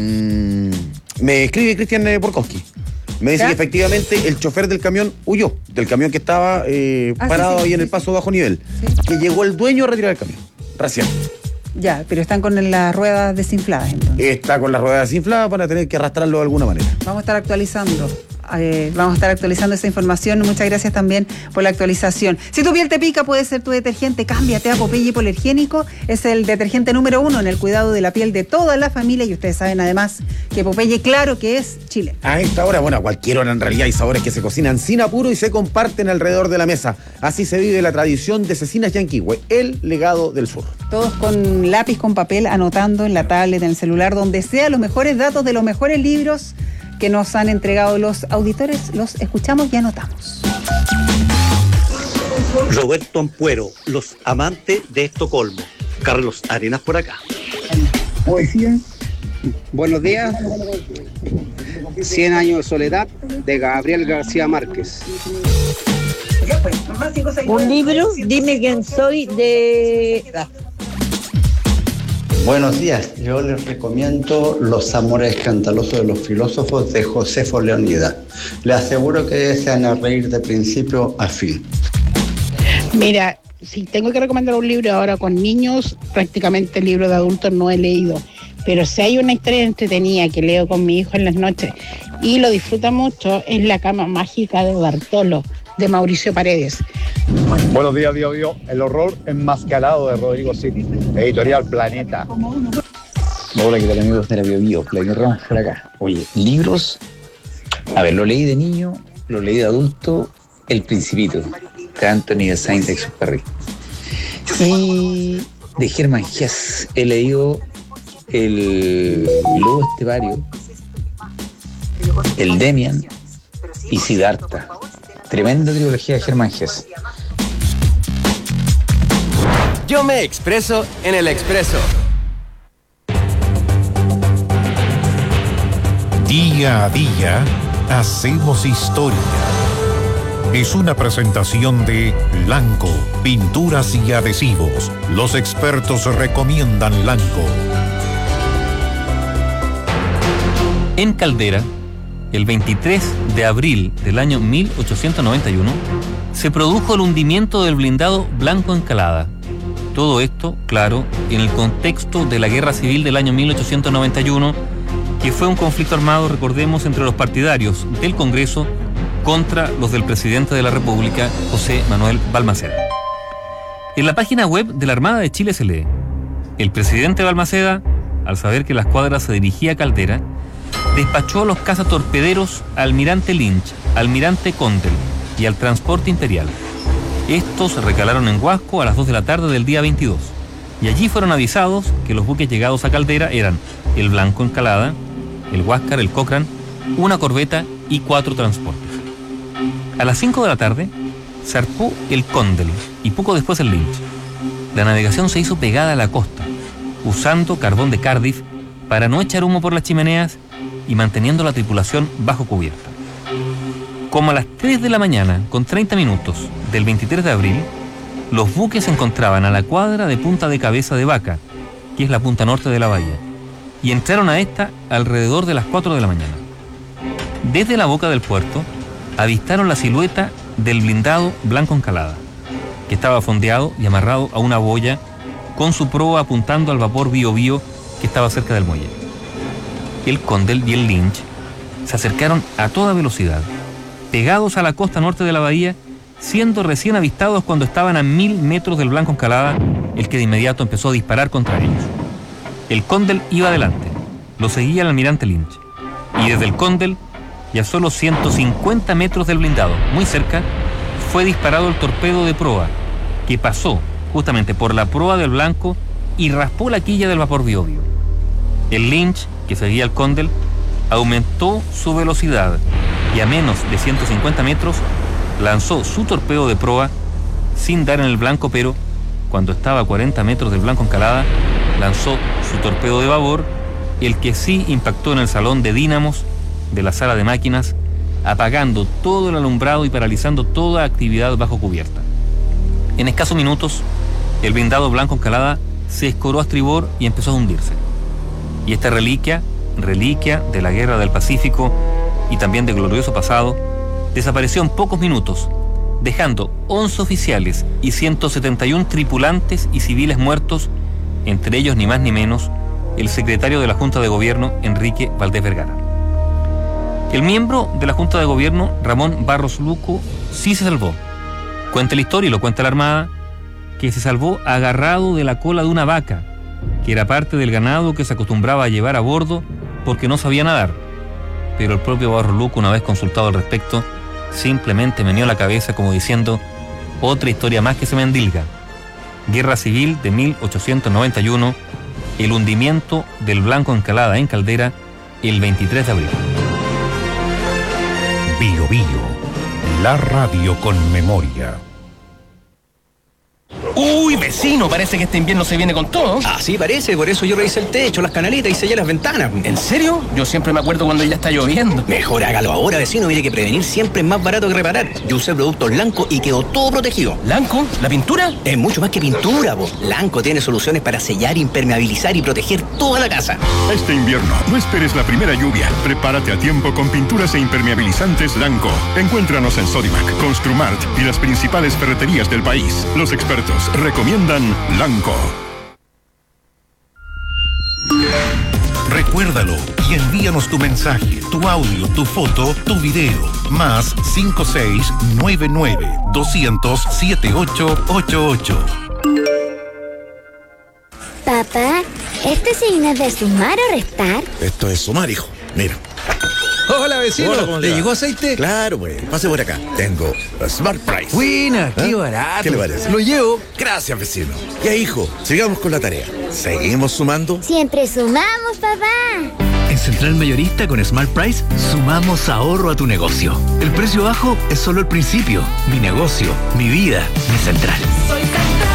me escribe Cristian Borkowski. Me dice ¿Ya? que efectivamente el chofer del camión huyó, del camión que estaba eh, ah, parado sí, sí, ahí sí, en el paso sí. bajo nivel. Sí. Que llegó el dueño a retirar el camión, recién. Ya, pero están con las ruedas desinfladas entonces. Está con las ruedas desinfladas para tener que arrastrarlo de alguna manera. Vamos a estar actualizando. Eh, vamos a estar actualizando esa información. Muchas gracias también por la actualización. Si tu piel te pica, puede ser tu detergente. Cámbiate a Popeye Hipoalergénico. Es el detergente número uno en el cuidado de la piel de toda la familia. Y ustedes saben además que Popeye, claro que es Chile. A esta hora, bueno, a cualquier hora en realidad hay sabores que se cocinan sin apuro y se comparten alrededor de la mesa. Así se vive la tradición de Cecinas Yanquihue, el legado del sur. Todos con lápiz, con papel, anotando en la tablet, en el celular, donde sea, los mejores datos de los mejores libros que nos han entregado los auditores, los escuchamos y anotamos. Roberto Ampuero, Los Amantes de Estocolmo. Carlos Arenas por acá. Poesía. Buenos días. Cien años de soledad, de Gabriel García Márquez. Un libro, Dime quién soy, de... Buenos días, yo les recomiendo Los amores escandalosos de los filósofos de Josefo Leónidas. Les aseguro que se van a reír de principio a fin. Mira, si tengo que recomendar un libro ahora con niños, prácticamente el libro de adultos no he leído, pero si hay una historia entretenida que leo con mi hijo en las noches y lo disfruta mucho, es La cama mágica de Bartolo, de Mauricio Paredes. Buenos días, Bio Bio. El horror enmascarado de Rodrigo City, editorial Planeta. Hola, ¿qué tal, amigos de la Bio Bio? Vladimir Ramos por acá. Oye, libros, a ver, lo leí de niño, lo leí de adulto, El Principito, de Anthony de Saint-Exupéry. Y de Germán Hesse he leído El Lobo Estepario, El Demian y Siddhartha. Tremenda trilogía de Germán Hesse. Yo me expreso en El Expreso. Día a día hacemos historia. Es una presentación de Lanco, pinturas y adhesivos. Los expertos recomiendan Lanco. En Caldera, el veintitrés de abril del año mil ochocientos noventa y uno, se produjo el hundimiento del blindado Blanco Encalada. Todo esto, claro, en el contexto de la Guerra Civil del año mil ochocientos noventa y uno, que fue un conflicto armado, recordemos, entre los partidarios del Congreso contra los del presidente de la República, José Manuel Balmaceda. En la página web de la Armada de Chile se lee: el presidente Balmaceda, al saber que la escuadra se dirigía a Caldera, despachó a los cazatorpederos Almirante Lynch, Almirante Condell y al Transporte Imperial. Estos recalaron en Huasco a las dos de la tarde del día veintidós, y allí fueron avisados que los buques llegados a Caldera eran el Blanco Encalada, el Huáscar, el Cochrane, una corbeta y cuatro transportes. A las cinco de la tarde zarpó el Condell y poco después el Lynch. La navegación se hizo pegada a la costa, usando carbón de Cardiff para no echar humo por las chimeneas y manteniendo la tripulación bajo cubierta. Como a las tres de la mañana, con treinta minutos del veintitrés de abril, los buques se encontraban a la cuadra de Punta de Cabeza de Vaca, que es la punta norte de la bahía, y entraron a esta alrededor de las cuatro de la mañana. Desde la boca del puerto, avistaron la silueta del blindado Blanco Encalada, que estaba fondeado y amarrado a una boya con su proa apuntando al vapor Bío Bío que estaba cerca del muelle. El Condell y el Lynch se acercaron a toda velocidad, pegados a la costa norte de la bahía, siendo recién avistados cuando estaban a mil metros del Blanco Encalada, el que de inmediato empezó a disparar contra ellos. El Condell iba adelante, lo seguía el almirante Lynch, y desde el Condell, y a solo ciento cincuenta metros del blindado, muy cerca, fue disparado el torpedo de proa, que pasó justamente por la proa del Blanco y raspó la quilla del vapor Bío Bío. El Lynch, que seguía al Condell, aumentó su velocidad y a menos de ciento cincuenta metros lanzó su torpedo de proa sin dar en el Blanco, pero cuando estaba a cuarenta metros del Blanco Encalada, lanzó su torpedo de babor, el que sí impactó en el salón de dínamos de la sala de máquinas, apagando todo el alumbrado y paralizando toda actividad bajo cubierta. En escasos minutos, el blindado Blanco Encalada se escoró a estribor y empezó a hundirse. Y esta reliquia, reliquia de la Guerra del Pacífico y también de glorioso pasado, desapareció en pocos minutos, dejando once oficiales y ciento setenta y uno tripulantes y civiles muertos, entre ellos ni más ni menos el secretario de la Junta de Gobierno, Enrique Valdés Vergara. El miembro de la Junta de Gobierno, Ramón Barros Luco, sí se salvó. Cuenta la historia y lo cuenta la Armada, que se salvó agarrado de la cola de una vaca, que era parte del ganado que se acostumbraba a llevar a bordo porque no sabía nadar. Pero el propio Barros Luco, una vez consultado al respecto, simplemente meneó la cabeza como diciendo: otra historia más que se me endilga. Guerra Civil de mil ochocientos noventa y uno, el hundimiento del Blanco Encalada en Caldera, el veintitrés de abril. Bío Bío, la radio con memoria. Uy, vecino, parece que este invierno se viene con todo. Ah, sí, parece, por eso yo revisé el techo, las canaletas y sellé las ventanas. ¿En serio? Yo siempre me acuerdo cuando ya está lloviendo. Mejor hágalo ahora, vecino, mire que prevenir siempre es más barato que reparar. Yo usé productos Lanco y quedó todo protegido. ¿Lanco? ¿La pintura? Es mucho más que pintura, po. Lanco tiene soluciones para sellar, impermeabilizar y proteger toda la casa. Este invierno, no esperes la primera lluvia. Prepárate a tiempo con pinturas e impermeabilizantes Lanco. Encuéntranos en Sodimac, Construmart y las principales ferreterías del país. Los expertos recomiendan Lanco. Recuérdalo y envíanos tu mensaje, tu audio, tu foto, tu video. Más cinco seis nueve nueve doscientos siete ocho ocho ocho. Papá, ¿este signo es de sumar o restar? Esto es sumar, hijo. Mira. Hola, vecino. Hola, ¿Le llegó aceite? Claro, pues. Pase por acá. Tengo Smart Price. Buena, qué ¿Eh? barato. ¿Qué le parece? Lo llevo. Gracias, vecino. Ya, hijo, sigamos con la tarea. ¿Seguimos sumando? Siempre sumamos, papá. En Central Mayorista con Smart Price sumamos ahorro a tu negocio. El precio bajo es solo el principio. Mi negocio, mi vida, mi Central. Soy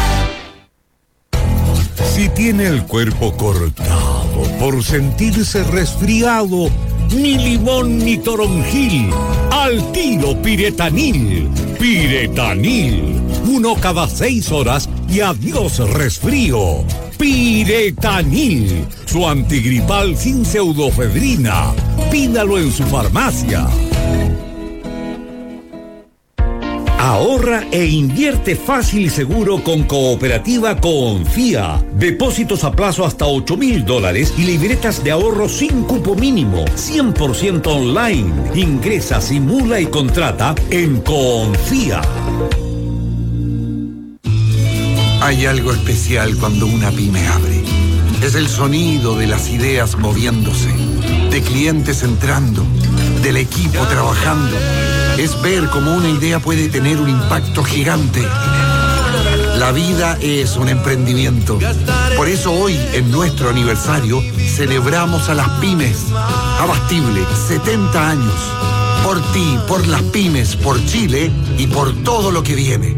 Central. Si tiene el cuerpo cortado por sentirse resfriado, ni limón ni toronjil, al tiro Piretanil. Piretanil, uno cada seis horas y adiós resfrío. Piretanil, su antigripal sin pseudofedrina. Pídalo en su farmacia. Ahorra e invierte fácil y seguro con Cooperativa Confía. Depósitos a plazo hasta ocho mil dólares y libretas de ahorro sin cupo mínimo, cien por ciento online. Ingresa, simula y contrata en Confía. Hay algo especial cuando una pyme abre. Es el sonido de las ideas moviéndose, de clientes entrando, del equipo trabajando. Es ver cómo una idea puede tener un impacto gigante. La vida es un emprendimiento. Por eso hoy, en nuestro aniversario, celebramos a las pymes. Abastible, setenta años. Por ti, por las pymes, por Chile y por todo lo que viene.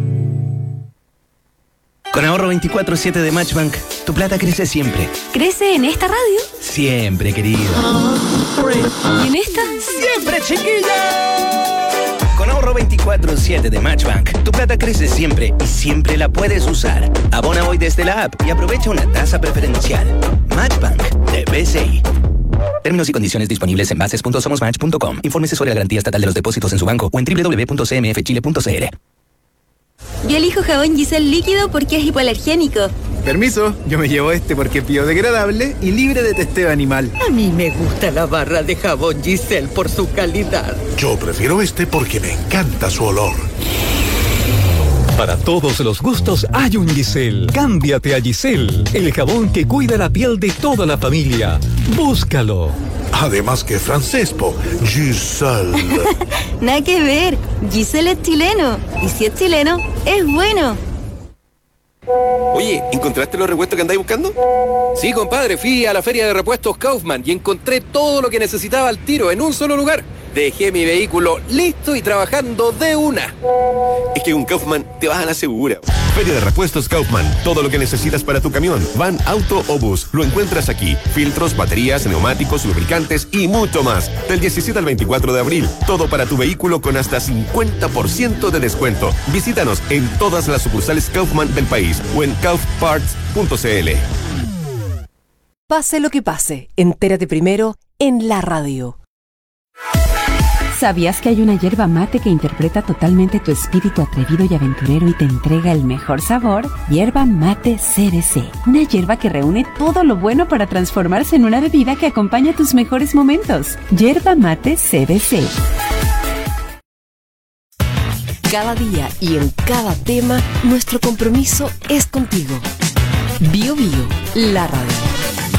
Con ahorro veinticuatro siete de Matchbank, tu plata crece siempre. ¿Crece en esta radio? Siempre, querido. ¿Y en esta? ¡Siempre, chiquilla! Con ahorro veinticuatro siete de Matchbank, tu plata crece siempre y siempre la puedes usar. Abona hoy desde la app y aprovecha una tasa preferencial. Matchbank de B C I. Términos y condiciones disponibles en bases punto somos match punto com. Infórmese sobre la garantía estatal de los depósitos en su banco o en doble u doble u doble u punto c m f chile punto c l. Yo elijo jabón Giselle líquido porque es hipoalergénico. Permiso, yo me llevo este porque es biodegradable y libre de testeo animal. A mí me gusta la barra de jabón Giselle por su calidad. Yo prefiero este porque me encanta su olor. Para todos los gustos hay un Giselle. Cámbiate a Giselle, el jabón que cuida la piel de toda la familia. Búscalo. Además que francés, po. Giselle. Nada que ver. Giselle es chileno. Y si es chileno, es bueno. Oye, ¿encontraste los repuestos que andáis buscando? Sí, compadre, fui a la feria de repuestos Kaufman y encontré todo lo que necesitaba al tiro en un solo lugar. Dejé mi vehículo listo y trabajando de una. Es que con Kaufman te vas a la segura. Feria de repuestos Kaufman. Todo lo que necesitas para tu camión, van, auto o bus, lo encuentras aquí. Filtros, baterías, neumáticos, lubricantes y mucho más. Del diecisiete al veinticuatro de abril. Todo para tu vehículo con hasta cincuenta por ciento de descuento. Visítanos en todas las sucursales Kaufman del país o en kaufparts punto c l. Pase lo que pase, entérate primero en la radio. ¿Sabías que hay una yerba mate que interpreta totalmente tu espíritu atrevido y aventurero y te entrega el mejor sabor? Yerba Mate C B C. Una yerba que reúne todo lo bueno para transformarse en una bebida que acompaña tus mejores momentos. Yerba Mate C B C. Cada día y en cada tema, nuestro compromiso es contigo. Bio Bio, la radio.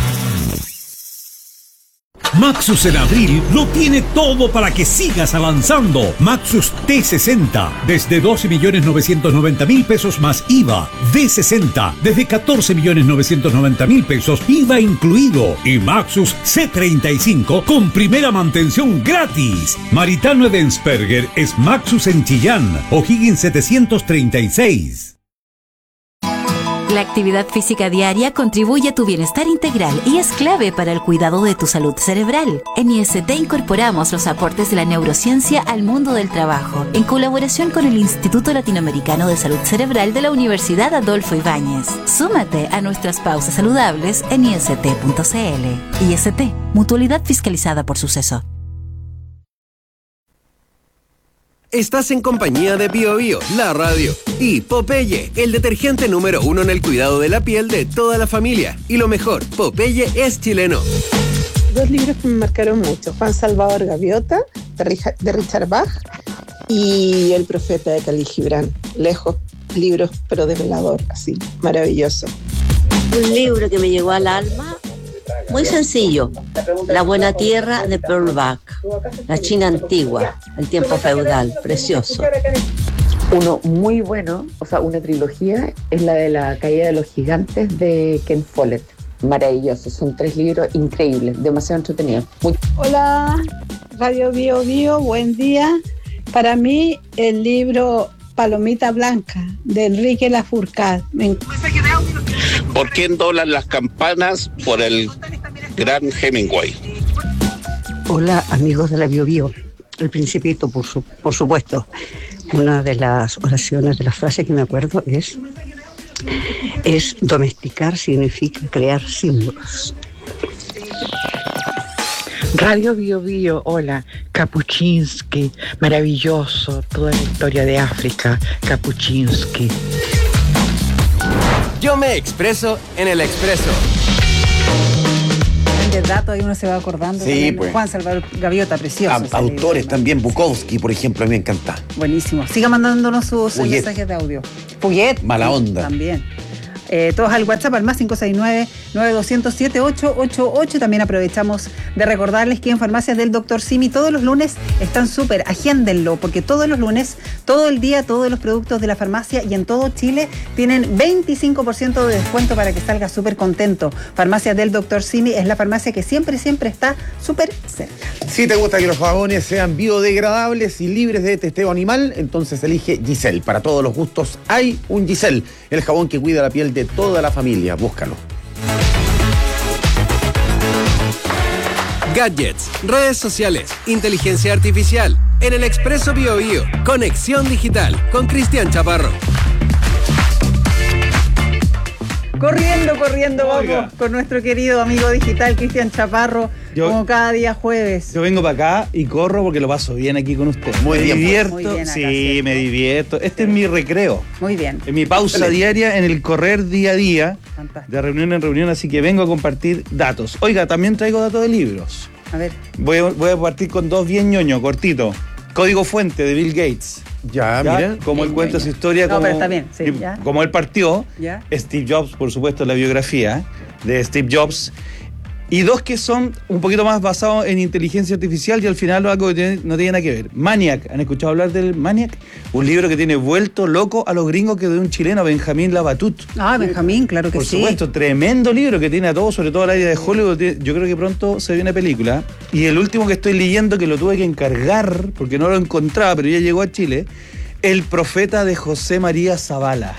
Maxus en abril lo tiene todo para que sigas avanzando. Maxus T sesenta desde doce millones novecientos noventa mil pesos más I V A. D sesenta desde catorce millones novecientos noventa mil pesos I V A incluido. Y Maxus C treinta y cinco con primera mantención gratis. Maritano Edensperger es Maxus en Chillán. O'Higgins setecientos treinta y seis. La actividad física diaria contribuye a tu bienestar integral y es clave para el cuidado de tu salud cerebral. En I S T incorporamos los aportes de la neurociencia al mundo del trabajo, en colaboración con el Instituto Latinoamericano de Salud Cerebral de la Universidad Adolfo Ibáñez. Súmate a nuestras pausas saludables en i s t punto c l. I S T, mutualidad fiscalizada por Suceso. Estás en compañía de Bio Bio, la radio, y Popeye, el detergente número uno en el cuidado de la piel de toda la familia. Y lo mejor, Popeye es chileno. Dos libros que me marcaron mucho: Juan Salvador Gaviota, de Richard Bach, y El Profeta de Khalil Gibran. Lejos, libros, pero de velador, así, maravilloso. Un libro que me llegó al alma, muy sencillo: La Buena Tierra de Pearl Buck, la China antigua, el tiempo feudal, precioso. Uno muy bueno, o sea, una trilogía, es la de La Caída de los Gigantes de Ken Follett. Maravilloso, son tres libros increíbles, demasiado entretenidos. Muy... Hola, Radio Bio Bio, buen día. Para mí, el libro Palomita Blanca, de Enrique Lafourcade. Me... ¿Por quién doblan las campanas? Por el gran Hemingway. Hola, amigos de la Bio Bio. El Principito, por, su, por supuesto. Una de las oraciones, de las frases que me acuerdo es, es domesticar significa crear símbolos. Radio Bio Bio, hola, Kapuczynski, maravilloso, toda la historia de África, Kapuczynski. Yo me expreso en el expreso. De datos ahí uno se va acordando. Sí, también. pues. Juan Salvador Gaviota, precioso. A, autores también, Bukowski, por ejemplo, a mí me encanta. Buenísimo. Siga mandándonos sus Puget. mensajes de audio. Puget. Mala onda. También. Eh, todos al WhatsApp al más cinco seis nueve, nueve dos cero cero, siete ocho ocho ocho. También aprovechamos de recordarles que en Farmacias del doctor Simi todos los lunes están súper, agéndenlo, porque todos los lunes, todo el día, todos los productos de la farmacia y en todo Chile tienen veinticinco por ciento de descuento para que salga súper contento. Farmacias del doctor Simi es la farmacia que siempre, siempre está súper cerca. Si te gusta que los jabones sean biodegradables y libres de testeo animal, entonces elige Giselle. Para todos los gustos hay un Giselle, el jabón que cuida la piel de toda la familia. Búscalo. Gadgets, redes sociales, inteligencia artificial. En el Expreso Bio Bio, Conexión Digital con Cristian Chaparro. Corriendo, corriendo, Oiga. vamos con nuestro querido amigo digital Cristian Chaparro, Yo- como cada día jueves. Yo vengo para acá y corro porque lo paso bien aquí con usted. Muy me bien, divierto. muy bien acá, sí, ¿cierto? me divierto. Este es mi recreo. Muy bien. Es mi pausa Excelente. diaria en el correr día a día, Fantástico. de reunión en reunión, así que vengo a compartir datos. Oiga, también traigo datos de libros. A ver. Voy a, voy a partir con dos bien ñoño, cortito. Código fuente de Bill Gates. Ya, ¿Ya? mira. Como él Bien cuenta ñoño. su historia, No, como, pero está bien, sí, ya. como él partió. ¿Ya? Steve Jobs, por supuesto, la biografía de Steve Jobs. Y dos que son un poquito más basados en inteligencia artificial y al final algo que tiene- no tiene nada que ver. Maniac, ¿han escuchado hablar del Maniac? Un libro que tiene vuelto loco a los gringos, que es de un chileno, Benjamín Labatut. Ah, Benjamín, claro que Por sí. supuesto, tremendo libro que tiene a todo, sobre todo el área de Hollywood. Tiene- Yo creo que pronto se viene película. Y el último que estoy leyendo, que lo tuve que encargar porque no lo encontraba, pero ya llegó a Chile, El profeta de José María Zavala.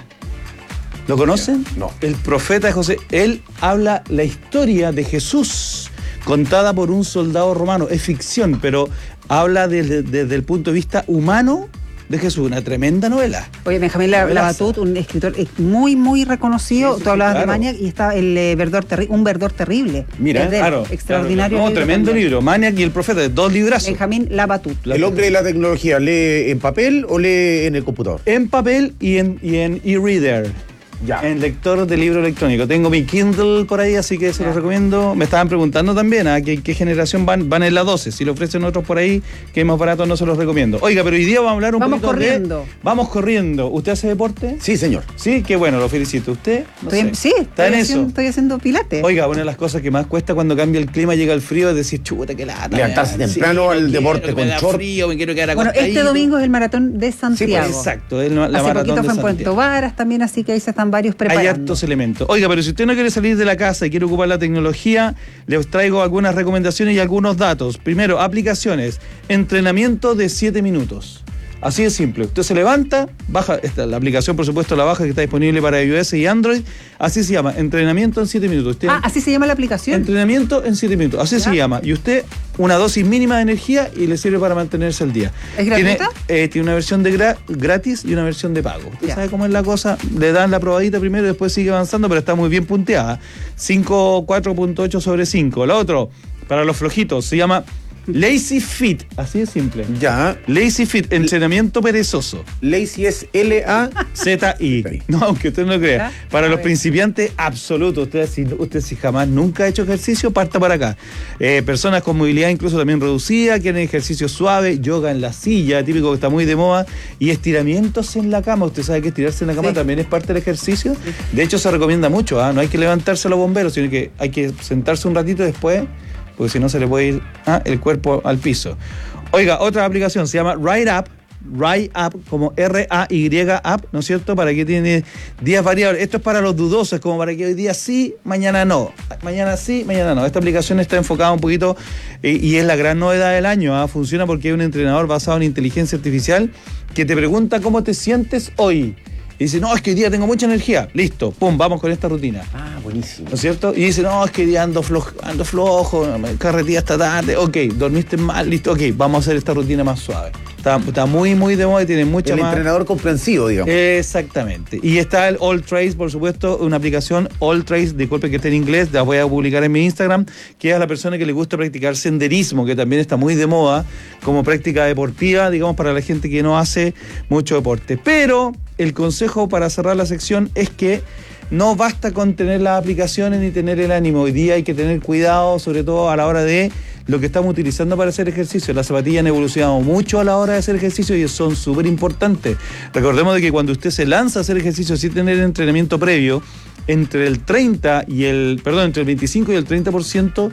¿Lo conocen? No. El profeta de José. Él habla la historia de Jesús contada por un soldado romano. Es ficción, pero habla desde, desde el punto de vista humano de Jesús. Una tremenda novela. Oye, Benjamín La- Novelaza. Labatut, un escritor eh, muy, muy reconocido. Sí, sí, Tú hablabas sí, de claro. Maniac y está el eh, verdor terri- un verdor terrible. Mira, Es de él. Claro, Extraordinario. claro, claro. No, libro tremendo también. libro. Maniac y el profeta, dos librazos. Benjamín Labatut. ¿El hombre de la tecnología lee en papel o lee en el computador? En papel y en, y en e-reader. Ya. En lector de libro electrónico. Tengo mi Kindle por ahí, así que se Ya. los recomiendo. Me estaban preguntando también a qué, qué generación van. Van en la doce. Si lo ofrecen otros por ahí, que es más barato, no se los recomiendo. Oiga, pero hoy día vamos a hablar un Vamos poquito de- corriendo. Vamos corriendo. ¿Usted hace deporte? Sí, señor. Sí, qué bueno, lo felicito. ¿Usted? No Estoy sé. en- sí, ¿Está en estoy eso? haciendo, estoy haciendo pilates. Oiga, una de las cosas que más cuesta cuando cambia el clima, llega el frío, es decir, chuta, qué lata. Levantarse weón. temprano no al quiero, deporte que me con da short. frío, me quiero quedar Bueno, este acostadito. domingo es el maratón de Santiago. Exacto, es la, la Hace maratón poquito de fue en Puerto Santiago. Varas también, así que ahí se están varios Hay preparando. hartos elementos. Oiga, pero si usted no quiere salir de la casa y quiere ocupar la tecnología, les traigo algunas recomendaciones y algunos datos. Primero, aplicaciones. Entrenamiento de siete minutos. Así de simple. Usted se levanta, baja, esta, la aplicación por supuesto la baja, que está disponible para iOS y Android. Así se llama, entrenamiento en siete minutos. Usted, Ah, ¿así se llama la aplicación? entrenamiento en siete minutos, así se llama. Y usted, una dosis mínima de energía y le sirve para mantenerse al día. ¿Es Tiene, gratuita? eh, tiene una versión de gra- gratis y una versión de pago. Usted Ya. sabe cómo es la cosa, le dan la probadita primero y después sigue avanzando, pero está muy bien punteada. cinco, cuatro punto ocho sobre cinco. Lo otro, para los flojitos, se llama Lazy Fit, así de simple. Ya. Lazy Fit, entrenamiento perezoso. Lazy es L A Z I. No, aunque usted no crea. ¿Ya? Para A los ver. principiantes, absoluto. Usted si, usted si jamás nunca ha hecho ejercicio, parta para acá. Eh, personas con movilidad incluso también reducida, quieren ejercicio suave, yoga en la silla, típico que está muy de moda, y estiramientos en la cama. Usted sabe que estirarse en la cama Sí. también es parte del ejercicio. De hecho, se recomienda mucho. ¿ah? No hay que levantarse a los bomberos, sino que hay que sentarse un ratito después, porque si no se le puede ir ah, el cuerpo al piso. Oiga, otra aplicación se llama Ride Up. Ride Up, como R A Y Up, ¿no es cierto? Para que tiene días variables. Esto es para los dudosos, como para que hoy día sí, mañana no. Mañana sí, mañana no. Esta aplicación está enfocada un poquito eh, y es la gran novedad del año. ¿ah? Funciona porque hay un entrenador basado en inteligencia artificial que te pregunta cómo te sientes hoy. Y dice, no, es que hoy día tengo mucha energía. Listo, pum, vamos con esta rutina. Ah, buenísimo. ¿No es cierto? Y dice, no, es que ya ando flojo, ando flojo, carretilla hasta tarde. Ok, dormiste mal, listo. Ok, vamos a hacer esta rutina más suave. Está, está muy, muy de moda y tiene mucha el más... El entrenador comprensivo, digamos. Exactamente. Y está el All Trace, por supuesto, una aplicación All Trace, disculpe que esté en inglés, la voy a publicar en mi Instagram, que es a la persona que le gusta practicar senderismo, que también está muy de moda como práctica deportiva, digamos, para la gente que no hace mucho deporte. Pero el consejo para cerrar la sección es que no basta con tener las aplicaciones ni tener el ánimo. Hoy día hay que tener cuidado, sobre todo a la hora de lo que estamos utilizando para hacer ejercicio. Las zapatillas han evolucionado mucho a la hora de hacer ejercicio y son súper importantes. Recordemos de que cuando usted se lanza a hacer ejercicio sin tener entrenamiento previo, entre el treinta y el, perdón, entre el veinticinco y el treinta por ciento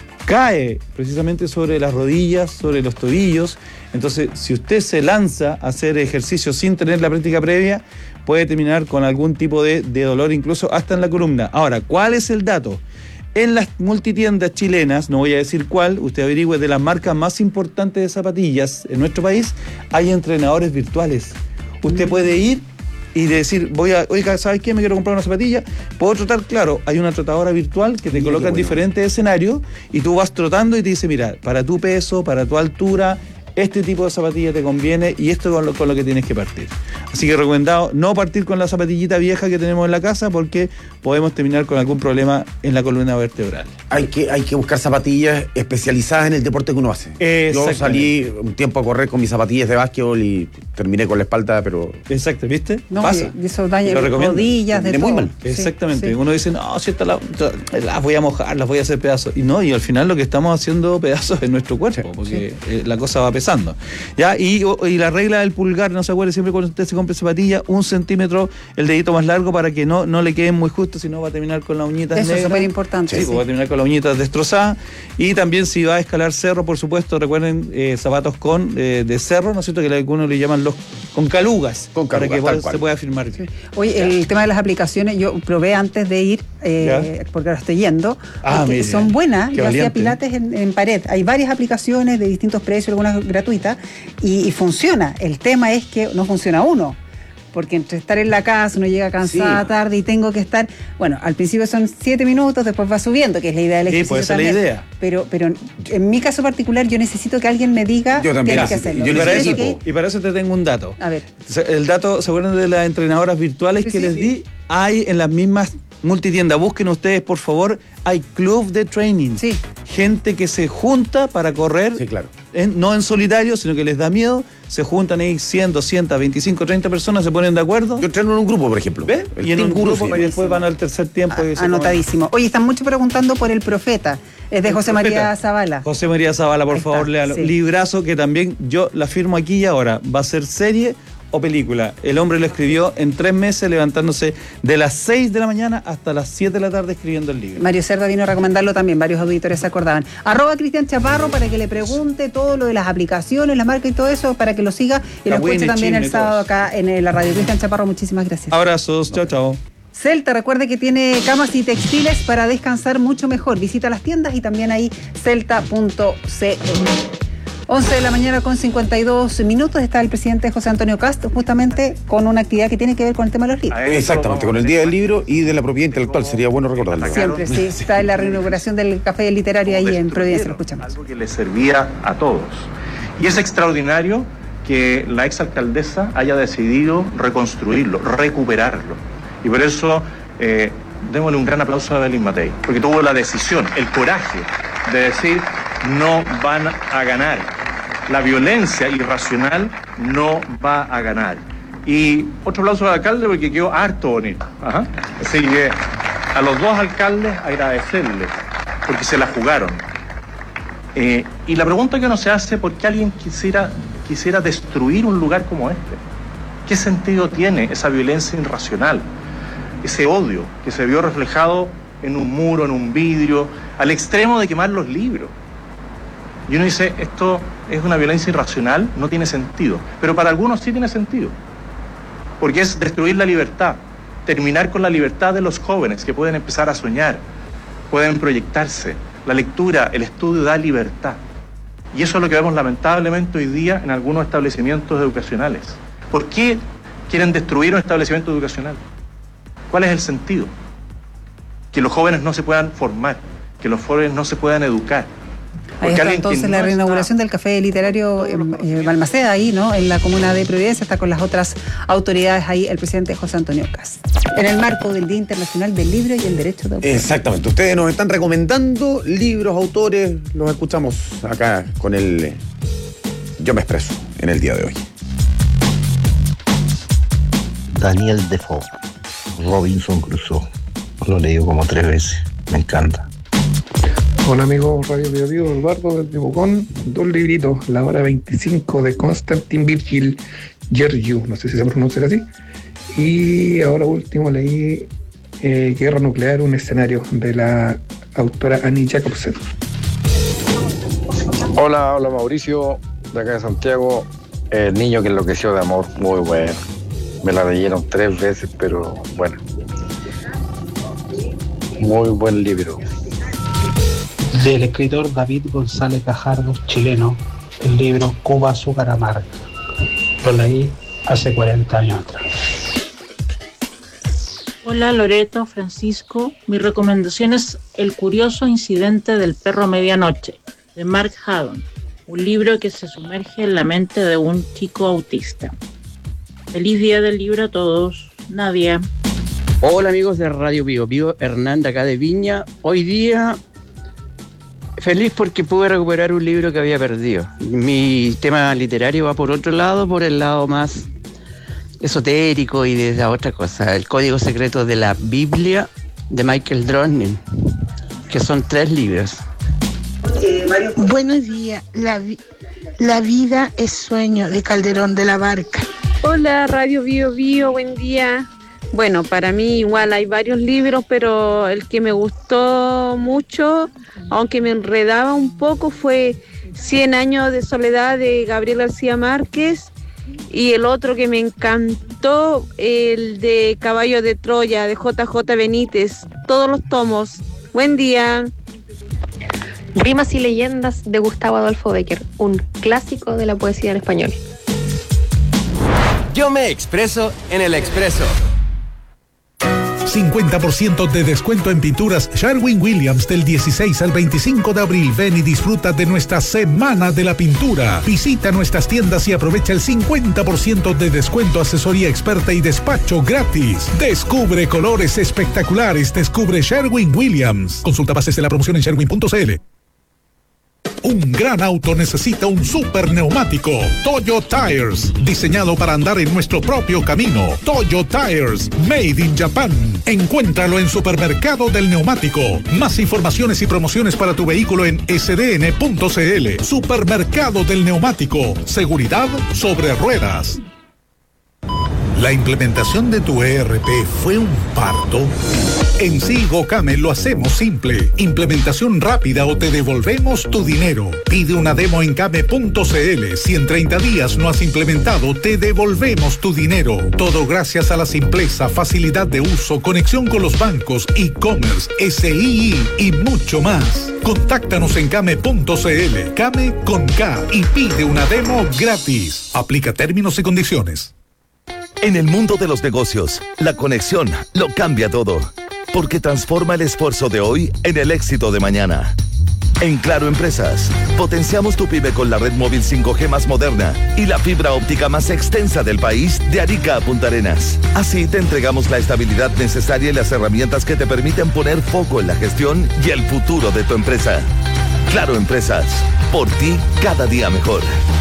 cae precisamente sobre las rodillas, sobre los tobillos. Entonces, si usted se lanza a hacer ejercicio sin tener la práctica previa, puede terminar con algún tipo de, de dolor, incluso hasta en la columna. Ahora, ¿cuál es el dato? En las multitiendas chilenas, no voy a decir cuál, usted averigüe, de las marcas más importantes de zapatillas en nuestro país, hay entrenadores virtuales. Usted puede ir y decir, voy a, oiga, ¿sabes qué? Me quiero comprar una zapatilla. ¿Puedo trotar? Claro, hay una trotadora virtual que te coloca en diferentes escenarios y tú vas trotando y te dice, mira, para tu peso, para tu altura, este tipo de zapatilla te conviene y esto con lo, con lo que tienes que partir. Así que recomendado no partir con la zapatillita vieja que tenemos en la casa porque podemos terminar con algún problema en la columna vertebral. Hay que, hay que buscar zapatillas especializadas en el deporte que uno hace. Yo salí un tiempo a correr con mis zapatillas de básquetbol y terminé con la espalda, pero... Exacto, ¿viste? No, pasa. Y eso daña las rodillas, de muy todo. mal. Exactamente. Sí, sí. Uno dice, no, si esta la, las voy a mojar, las voy a hacer pedazos. Y no, y al final lo que estamos haciendo pedazos es nuestro cuerpo, porque sí. eh, la cosa va pesando. ¿Ya? Y, y la regla del pulgar, no se acuerde, siempre cuando usted se compre zapatilla, un centímetro el dedito más largo para que no, no le queden muy justos, si no va a terminar con las uñitas Eso negras. es súper importante. Sí, Sí. Pues va a terminar con las uñitas destrozadas. Y también si va a escalar cerro, por supuesto, recuerden eh, zapatos con eh, de cerro, ¿no es cierto? Que algunos le llaman los con calugas, con calugas para que tal pueda, se pueda firmar. Sí. Oye, el tema de las aplicaciones, yo probé antes de ir, eh, porque ahora estoy yendo, Ah, mire, son buenas. qué Yo hacía valiente. pilates en, en pared. Hay varias aplicaciones de distintos precios, algunas gratuitas, y, y funciona. El tema es que no funciona uno. Porque entre estar en la casa, uno llega cansada Sí. tarde y tengo que estar... Bueno, al principio son siete minutos, después va subiendo, que es la idea del Sí, ejercicio puede ser la también. idea. Pero, pero en mi caso particular, yo necesito que alguien me diga Yo también tienes que necesito. hacerlo. Yo Y para, eso, equipo. y para eso te tengo un dato. A ver. El dato, ¿se acuerdan de las entrenadoras virtuales Sí, que sí, les sí. di? Hay en las mismas multitiendas. Busquen ustedes, por favor. Hay club de training. Sí. Gente que se junta para correr. Sí, claro. En, no en solitario, sino que les da miedo. Se juntan ahí cien, doscientas, veinticinco, treinta personas, se ponen de acuerdo. Yo entreno en un grupo, por ejemplo. ¿Ves? El Y en Team un grupo, Guru, y después van al tercer tiempo. y se Anotadísimo. Oye, están mucho preguntando por El Profeta. Es de El José Profeta. María Zavala. José María Zavala, por Ahí favor, está, léalo. sí. Librazo que también yo la firmo aquí y ahora. Va a ser serie o película. El hombre lo escribió en tres meses, levantándose de las seis de la mañana hasta las siete de la tarde escribiendo el libro. Mario Cerda vino a recomendarlo también, varios auditores se acordaban. Arroba Cristian Chaparro para que le pregunte todo lo de las aplicaciones, la marca y todo eso, para que lo siga y La lo escuche Winnie, también el chisme, sábado todos. acá en la radio. Cristian Chaparro, muchísimas gracias. Abrazos, chao, chao. Celta, recuerde que tiene camas y textiles para descansar mucho mejor. Visita las tiendas y también ahí celta punto c l. once de la mañana con cincuenta y dos minutos está el presidente José Antonio Cast justamente con una actividad que tiene que ver con el tema de los libros. Exactamente, con el Día del Libro y de la Propiedad Intelectual. Sería bueno recordarlo. Siempre, sí. Está en la reinauguración del Café Literario ahí en Providencia, lo escuchamos. Algo que le servía a todos. Y es extraordinario que la exalcaldesa haya decidido reconstruirlo, recuperarlo. Y por eso, eh, démosle un gran aplauso a Evelyn Matei, porque tuvo la decisión, el coraje de decir, no van a ganar. La violencia irracional no va a ganar. Y otro aplauso al alcalde porque quedó harto bonito. Ajá. Así que a los dos alcaldes agradecerles, porque se la jugaron. Eh, y la pregunta que uno se hace, ¿por qué alguien quisiera, quisiera destruir un lugar como este? ¿Qué sentido tiene esa violencia irracional? Ese odio que se vio reflejado en un muro, en un vidrio, al extremo de quemar los libros. Y uno dice, esto es una violencia irracional, no tiene sentido. Pero para algunos sí tiene sentido. Porque es destruir la libertad, terminar con la libertad de los jóvenes que pueden empezar a soñar, pueden proyectarse. La lectura, el estudio da libertad. Y eso es lo que vemos lamentablemente hoy día en algunos establecimientos educacionales. ¿Por qué quieren destruir un establecimiento educacional? ¿Cuál es el sentido? que los jóvenes no se puedan formar, que los jóvenes no se puedan educar. Ahí está entonces la reinauguración del Café Literario eh, Balmaceda, ahí, ¿no? En la comuna de Providencia, está con las otras autoridades ahí el presidente José Antonio Kast. En el marco del Día Internacional del Libro y el Derecho de Autor. Exactamente. Ustedes nos están recomendando libros, autores, los escuchamos acá con el eh, Yo Me Expreso en el día de hoy. Daniel Defoe, Robinson Crusoe. Lo he leído como tres veces. Me encanta. Hola amigos Radio Bio Bio, Eduardo del Tibucón, dos libritos, La Hora veinticinco de Konstantin Virgil Georgiou, no sé si se pronuncia así, y ahora último leí eh, Guerra Nuclear, un escenario, de la autora Annie Jacobsen. Hola, hola Mauricio, de acá de Santiago, El niño que enloqueció de amor, muy bueno, me la leyeron tres veces, pero bueno, muy buen libro. Del escritor David González Gajardo, chileno, el libro Cuba, Azúcar, Amarga. Lo leí hace cuarenta años atrás. Hola Loreto, Francisco. Mi recomendación es El curioso incidente del perro a medianoche, de Mark Haddon, un libro que se sumerge en la mente de un chico autista. Feliz día del libro a todos. Nadia. Hola amigos de Radio Bio Bio, Hernán de acá de Viña. Hoy día feliz porque pude recuperar un libro que había perdido. Mi tema literario va por otro lado, por el lado más esotérico y de la otra cosa. El Código Secreto de la Biblia de Michael Drosnin, que son tres libros. Buenos días. La, vi- la vida es sueño, de Calderón de la Barca. Hola Radio Bio Bio, buen día. Bueno, para mí igual hay varios libros, pero el que me gustó mucho, aunque me enredaba un poco, fue Cien años de soledad de Gabriel García Márquez, y el otro que me encantó, el de Caballo de Troya de J J Benítez, todos los tomos. Buen día. Rimas y leyendas de Gustavo Adolfo Bécquer, un clásico de la poesía en español. Yo me expreso en el Expreso. cincuenta por ciento de descuento en pinturas Sherwin-Williams del dieciséis al veinticinco de abril. Ven y disfruta de nuestra Semana de la Pintura. Visita nuestras tiendas y aprovecha el cincuenta por ciento de descuento, asesoría experta y despacho gratis. Descubre colores espectaculares. Descubre Sherwin-Williams. Consulta bases de la promoción en sherwin punto c l. Un gran auto necesita un super neumático. Toyo Tires, diseñado para andar en nuestro propio camino. Toyo Tires, made in Japan. Encuéntralo en Supermercado del Neumático. Más informaciones y promociones para tu vehículo en s d n punto c l. Supermercado del Neumático. Seguridad sobre ruedas. ¿La implementación de tu E R P fue un parto? En Sigo Came lo hacemos simple. Implementación rápida o te devolvemos tu dinero. Pide una demo en came punto c l. Si en treinta días no has implementado, te devolvemos tu dinero. Todo gracias a la simpleza, facilidad de uso, conexión con los bancos, e-commerce, S I I y mucho más. Contáctanos en came punto c l. Came con K y pide una demo gratis. Aplica términos y condiciones. En el mundo de los negocios, la conexión lo cambia todo, porque transforma el esfuerzo de hoy en el éxito de mañana. En Claro Empresas, potenciamos tu pyme con la red móvil cinco G más moderna y la fibra óptica más extensa del país, de Arica a Punta Arenas. Así te entregamos la estabilidad necesaria y las herramientas que te permiten poner foco en la gestión y el futuro de tu empresa. Claro Empresas, por ti cada día mejor.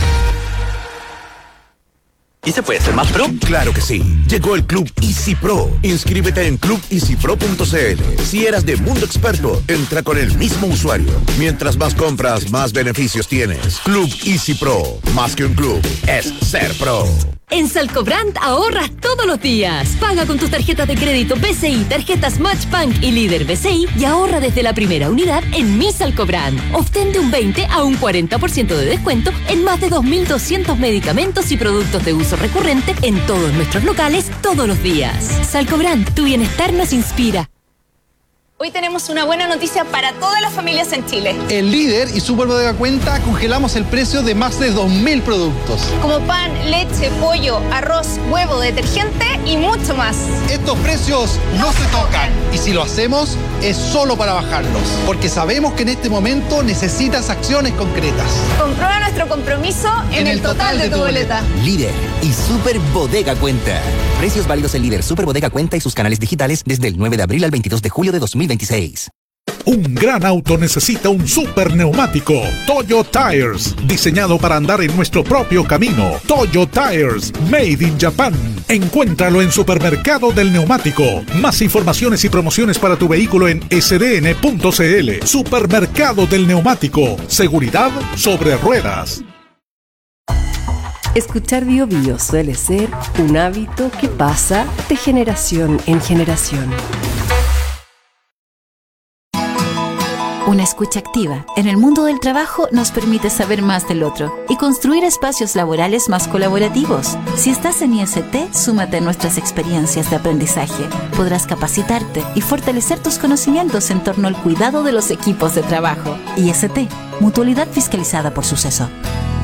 ¿Y se puede ser más pro? Claro que sí. Llegó el Club Easy Pro. Inscríbete en club easy pro punto c l. Si eras de Mundo Experto, entra con el mismo usuario. Mientras más compras, más beneficios tienes. Club Easy Pro. Más que un club, es ser pro. En Salcobrand ahorras todos los días. Paga con tus tarjetas de crédito B C I, tarjetas Matchbank y Líder B C I y ahorra desde la primera unidad en Mi Salcobrand. Obtén de un veinte a un cuarenta por ciento de descuento en más de dos mil doscientos medicamentos y productos de uso recurrente en todos nuestros locales todos los días. Salcobrand, tu bienestar nos inspira. Hoy tenemos una buena noticia para todas las familias en Chile. En Líder y Super Bodega Cuenta congelamos el precio de más de dos mil productos. Como pan, leche, pollo, arroz, huevo, detergente y mucho más. Estos precios no, no se tocan. Y si lo hacemos, es solo para bajarlos. Porque sabemos que en este momento necesitas acciones concretas. Comprueba nuestro compromiso en, en el, el total, total de, de tu boleta. boleta. Líder y Super Bodega Cuenta. Precios válidos en Líder, Super Bodega Cuenta y sus canales digitales desde el nueve de abril al veintidós de julio de dos mil veintiséis. Un gran auto necesita un super neumático. Toyo Tires, diseñado para andar en nuestro propio camino. Toyo Tires, made in Japan. Encuéntralo en Supermercado del Neumático. Más informaciones y promociones para tu vehículo en s d n punto c l. Supermercado del Neumático. Seguridad sobre ruedas. Escuchar Bio Bio suele ser un hábito que pasa de generación en generación. Una escucha activa en el mundo del trabajo nos permite saber más del otro y construir espacios laborales más colaborativos. Si estás en I S T, súmate a nuestras experiencias de aprendizaje. Podrás capacitarte y fortalecer tus conocimientos en torno al cuidado de los equipos de trabajo. I S T, Mutualidad Fiscalizada por Suceso.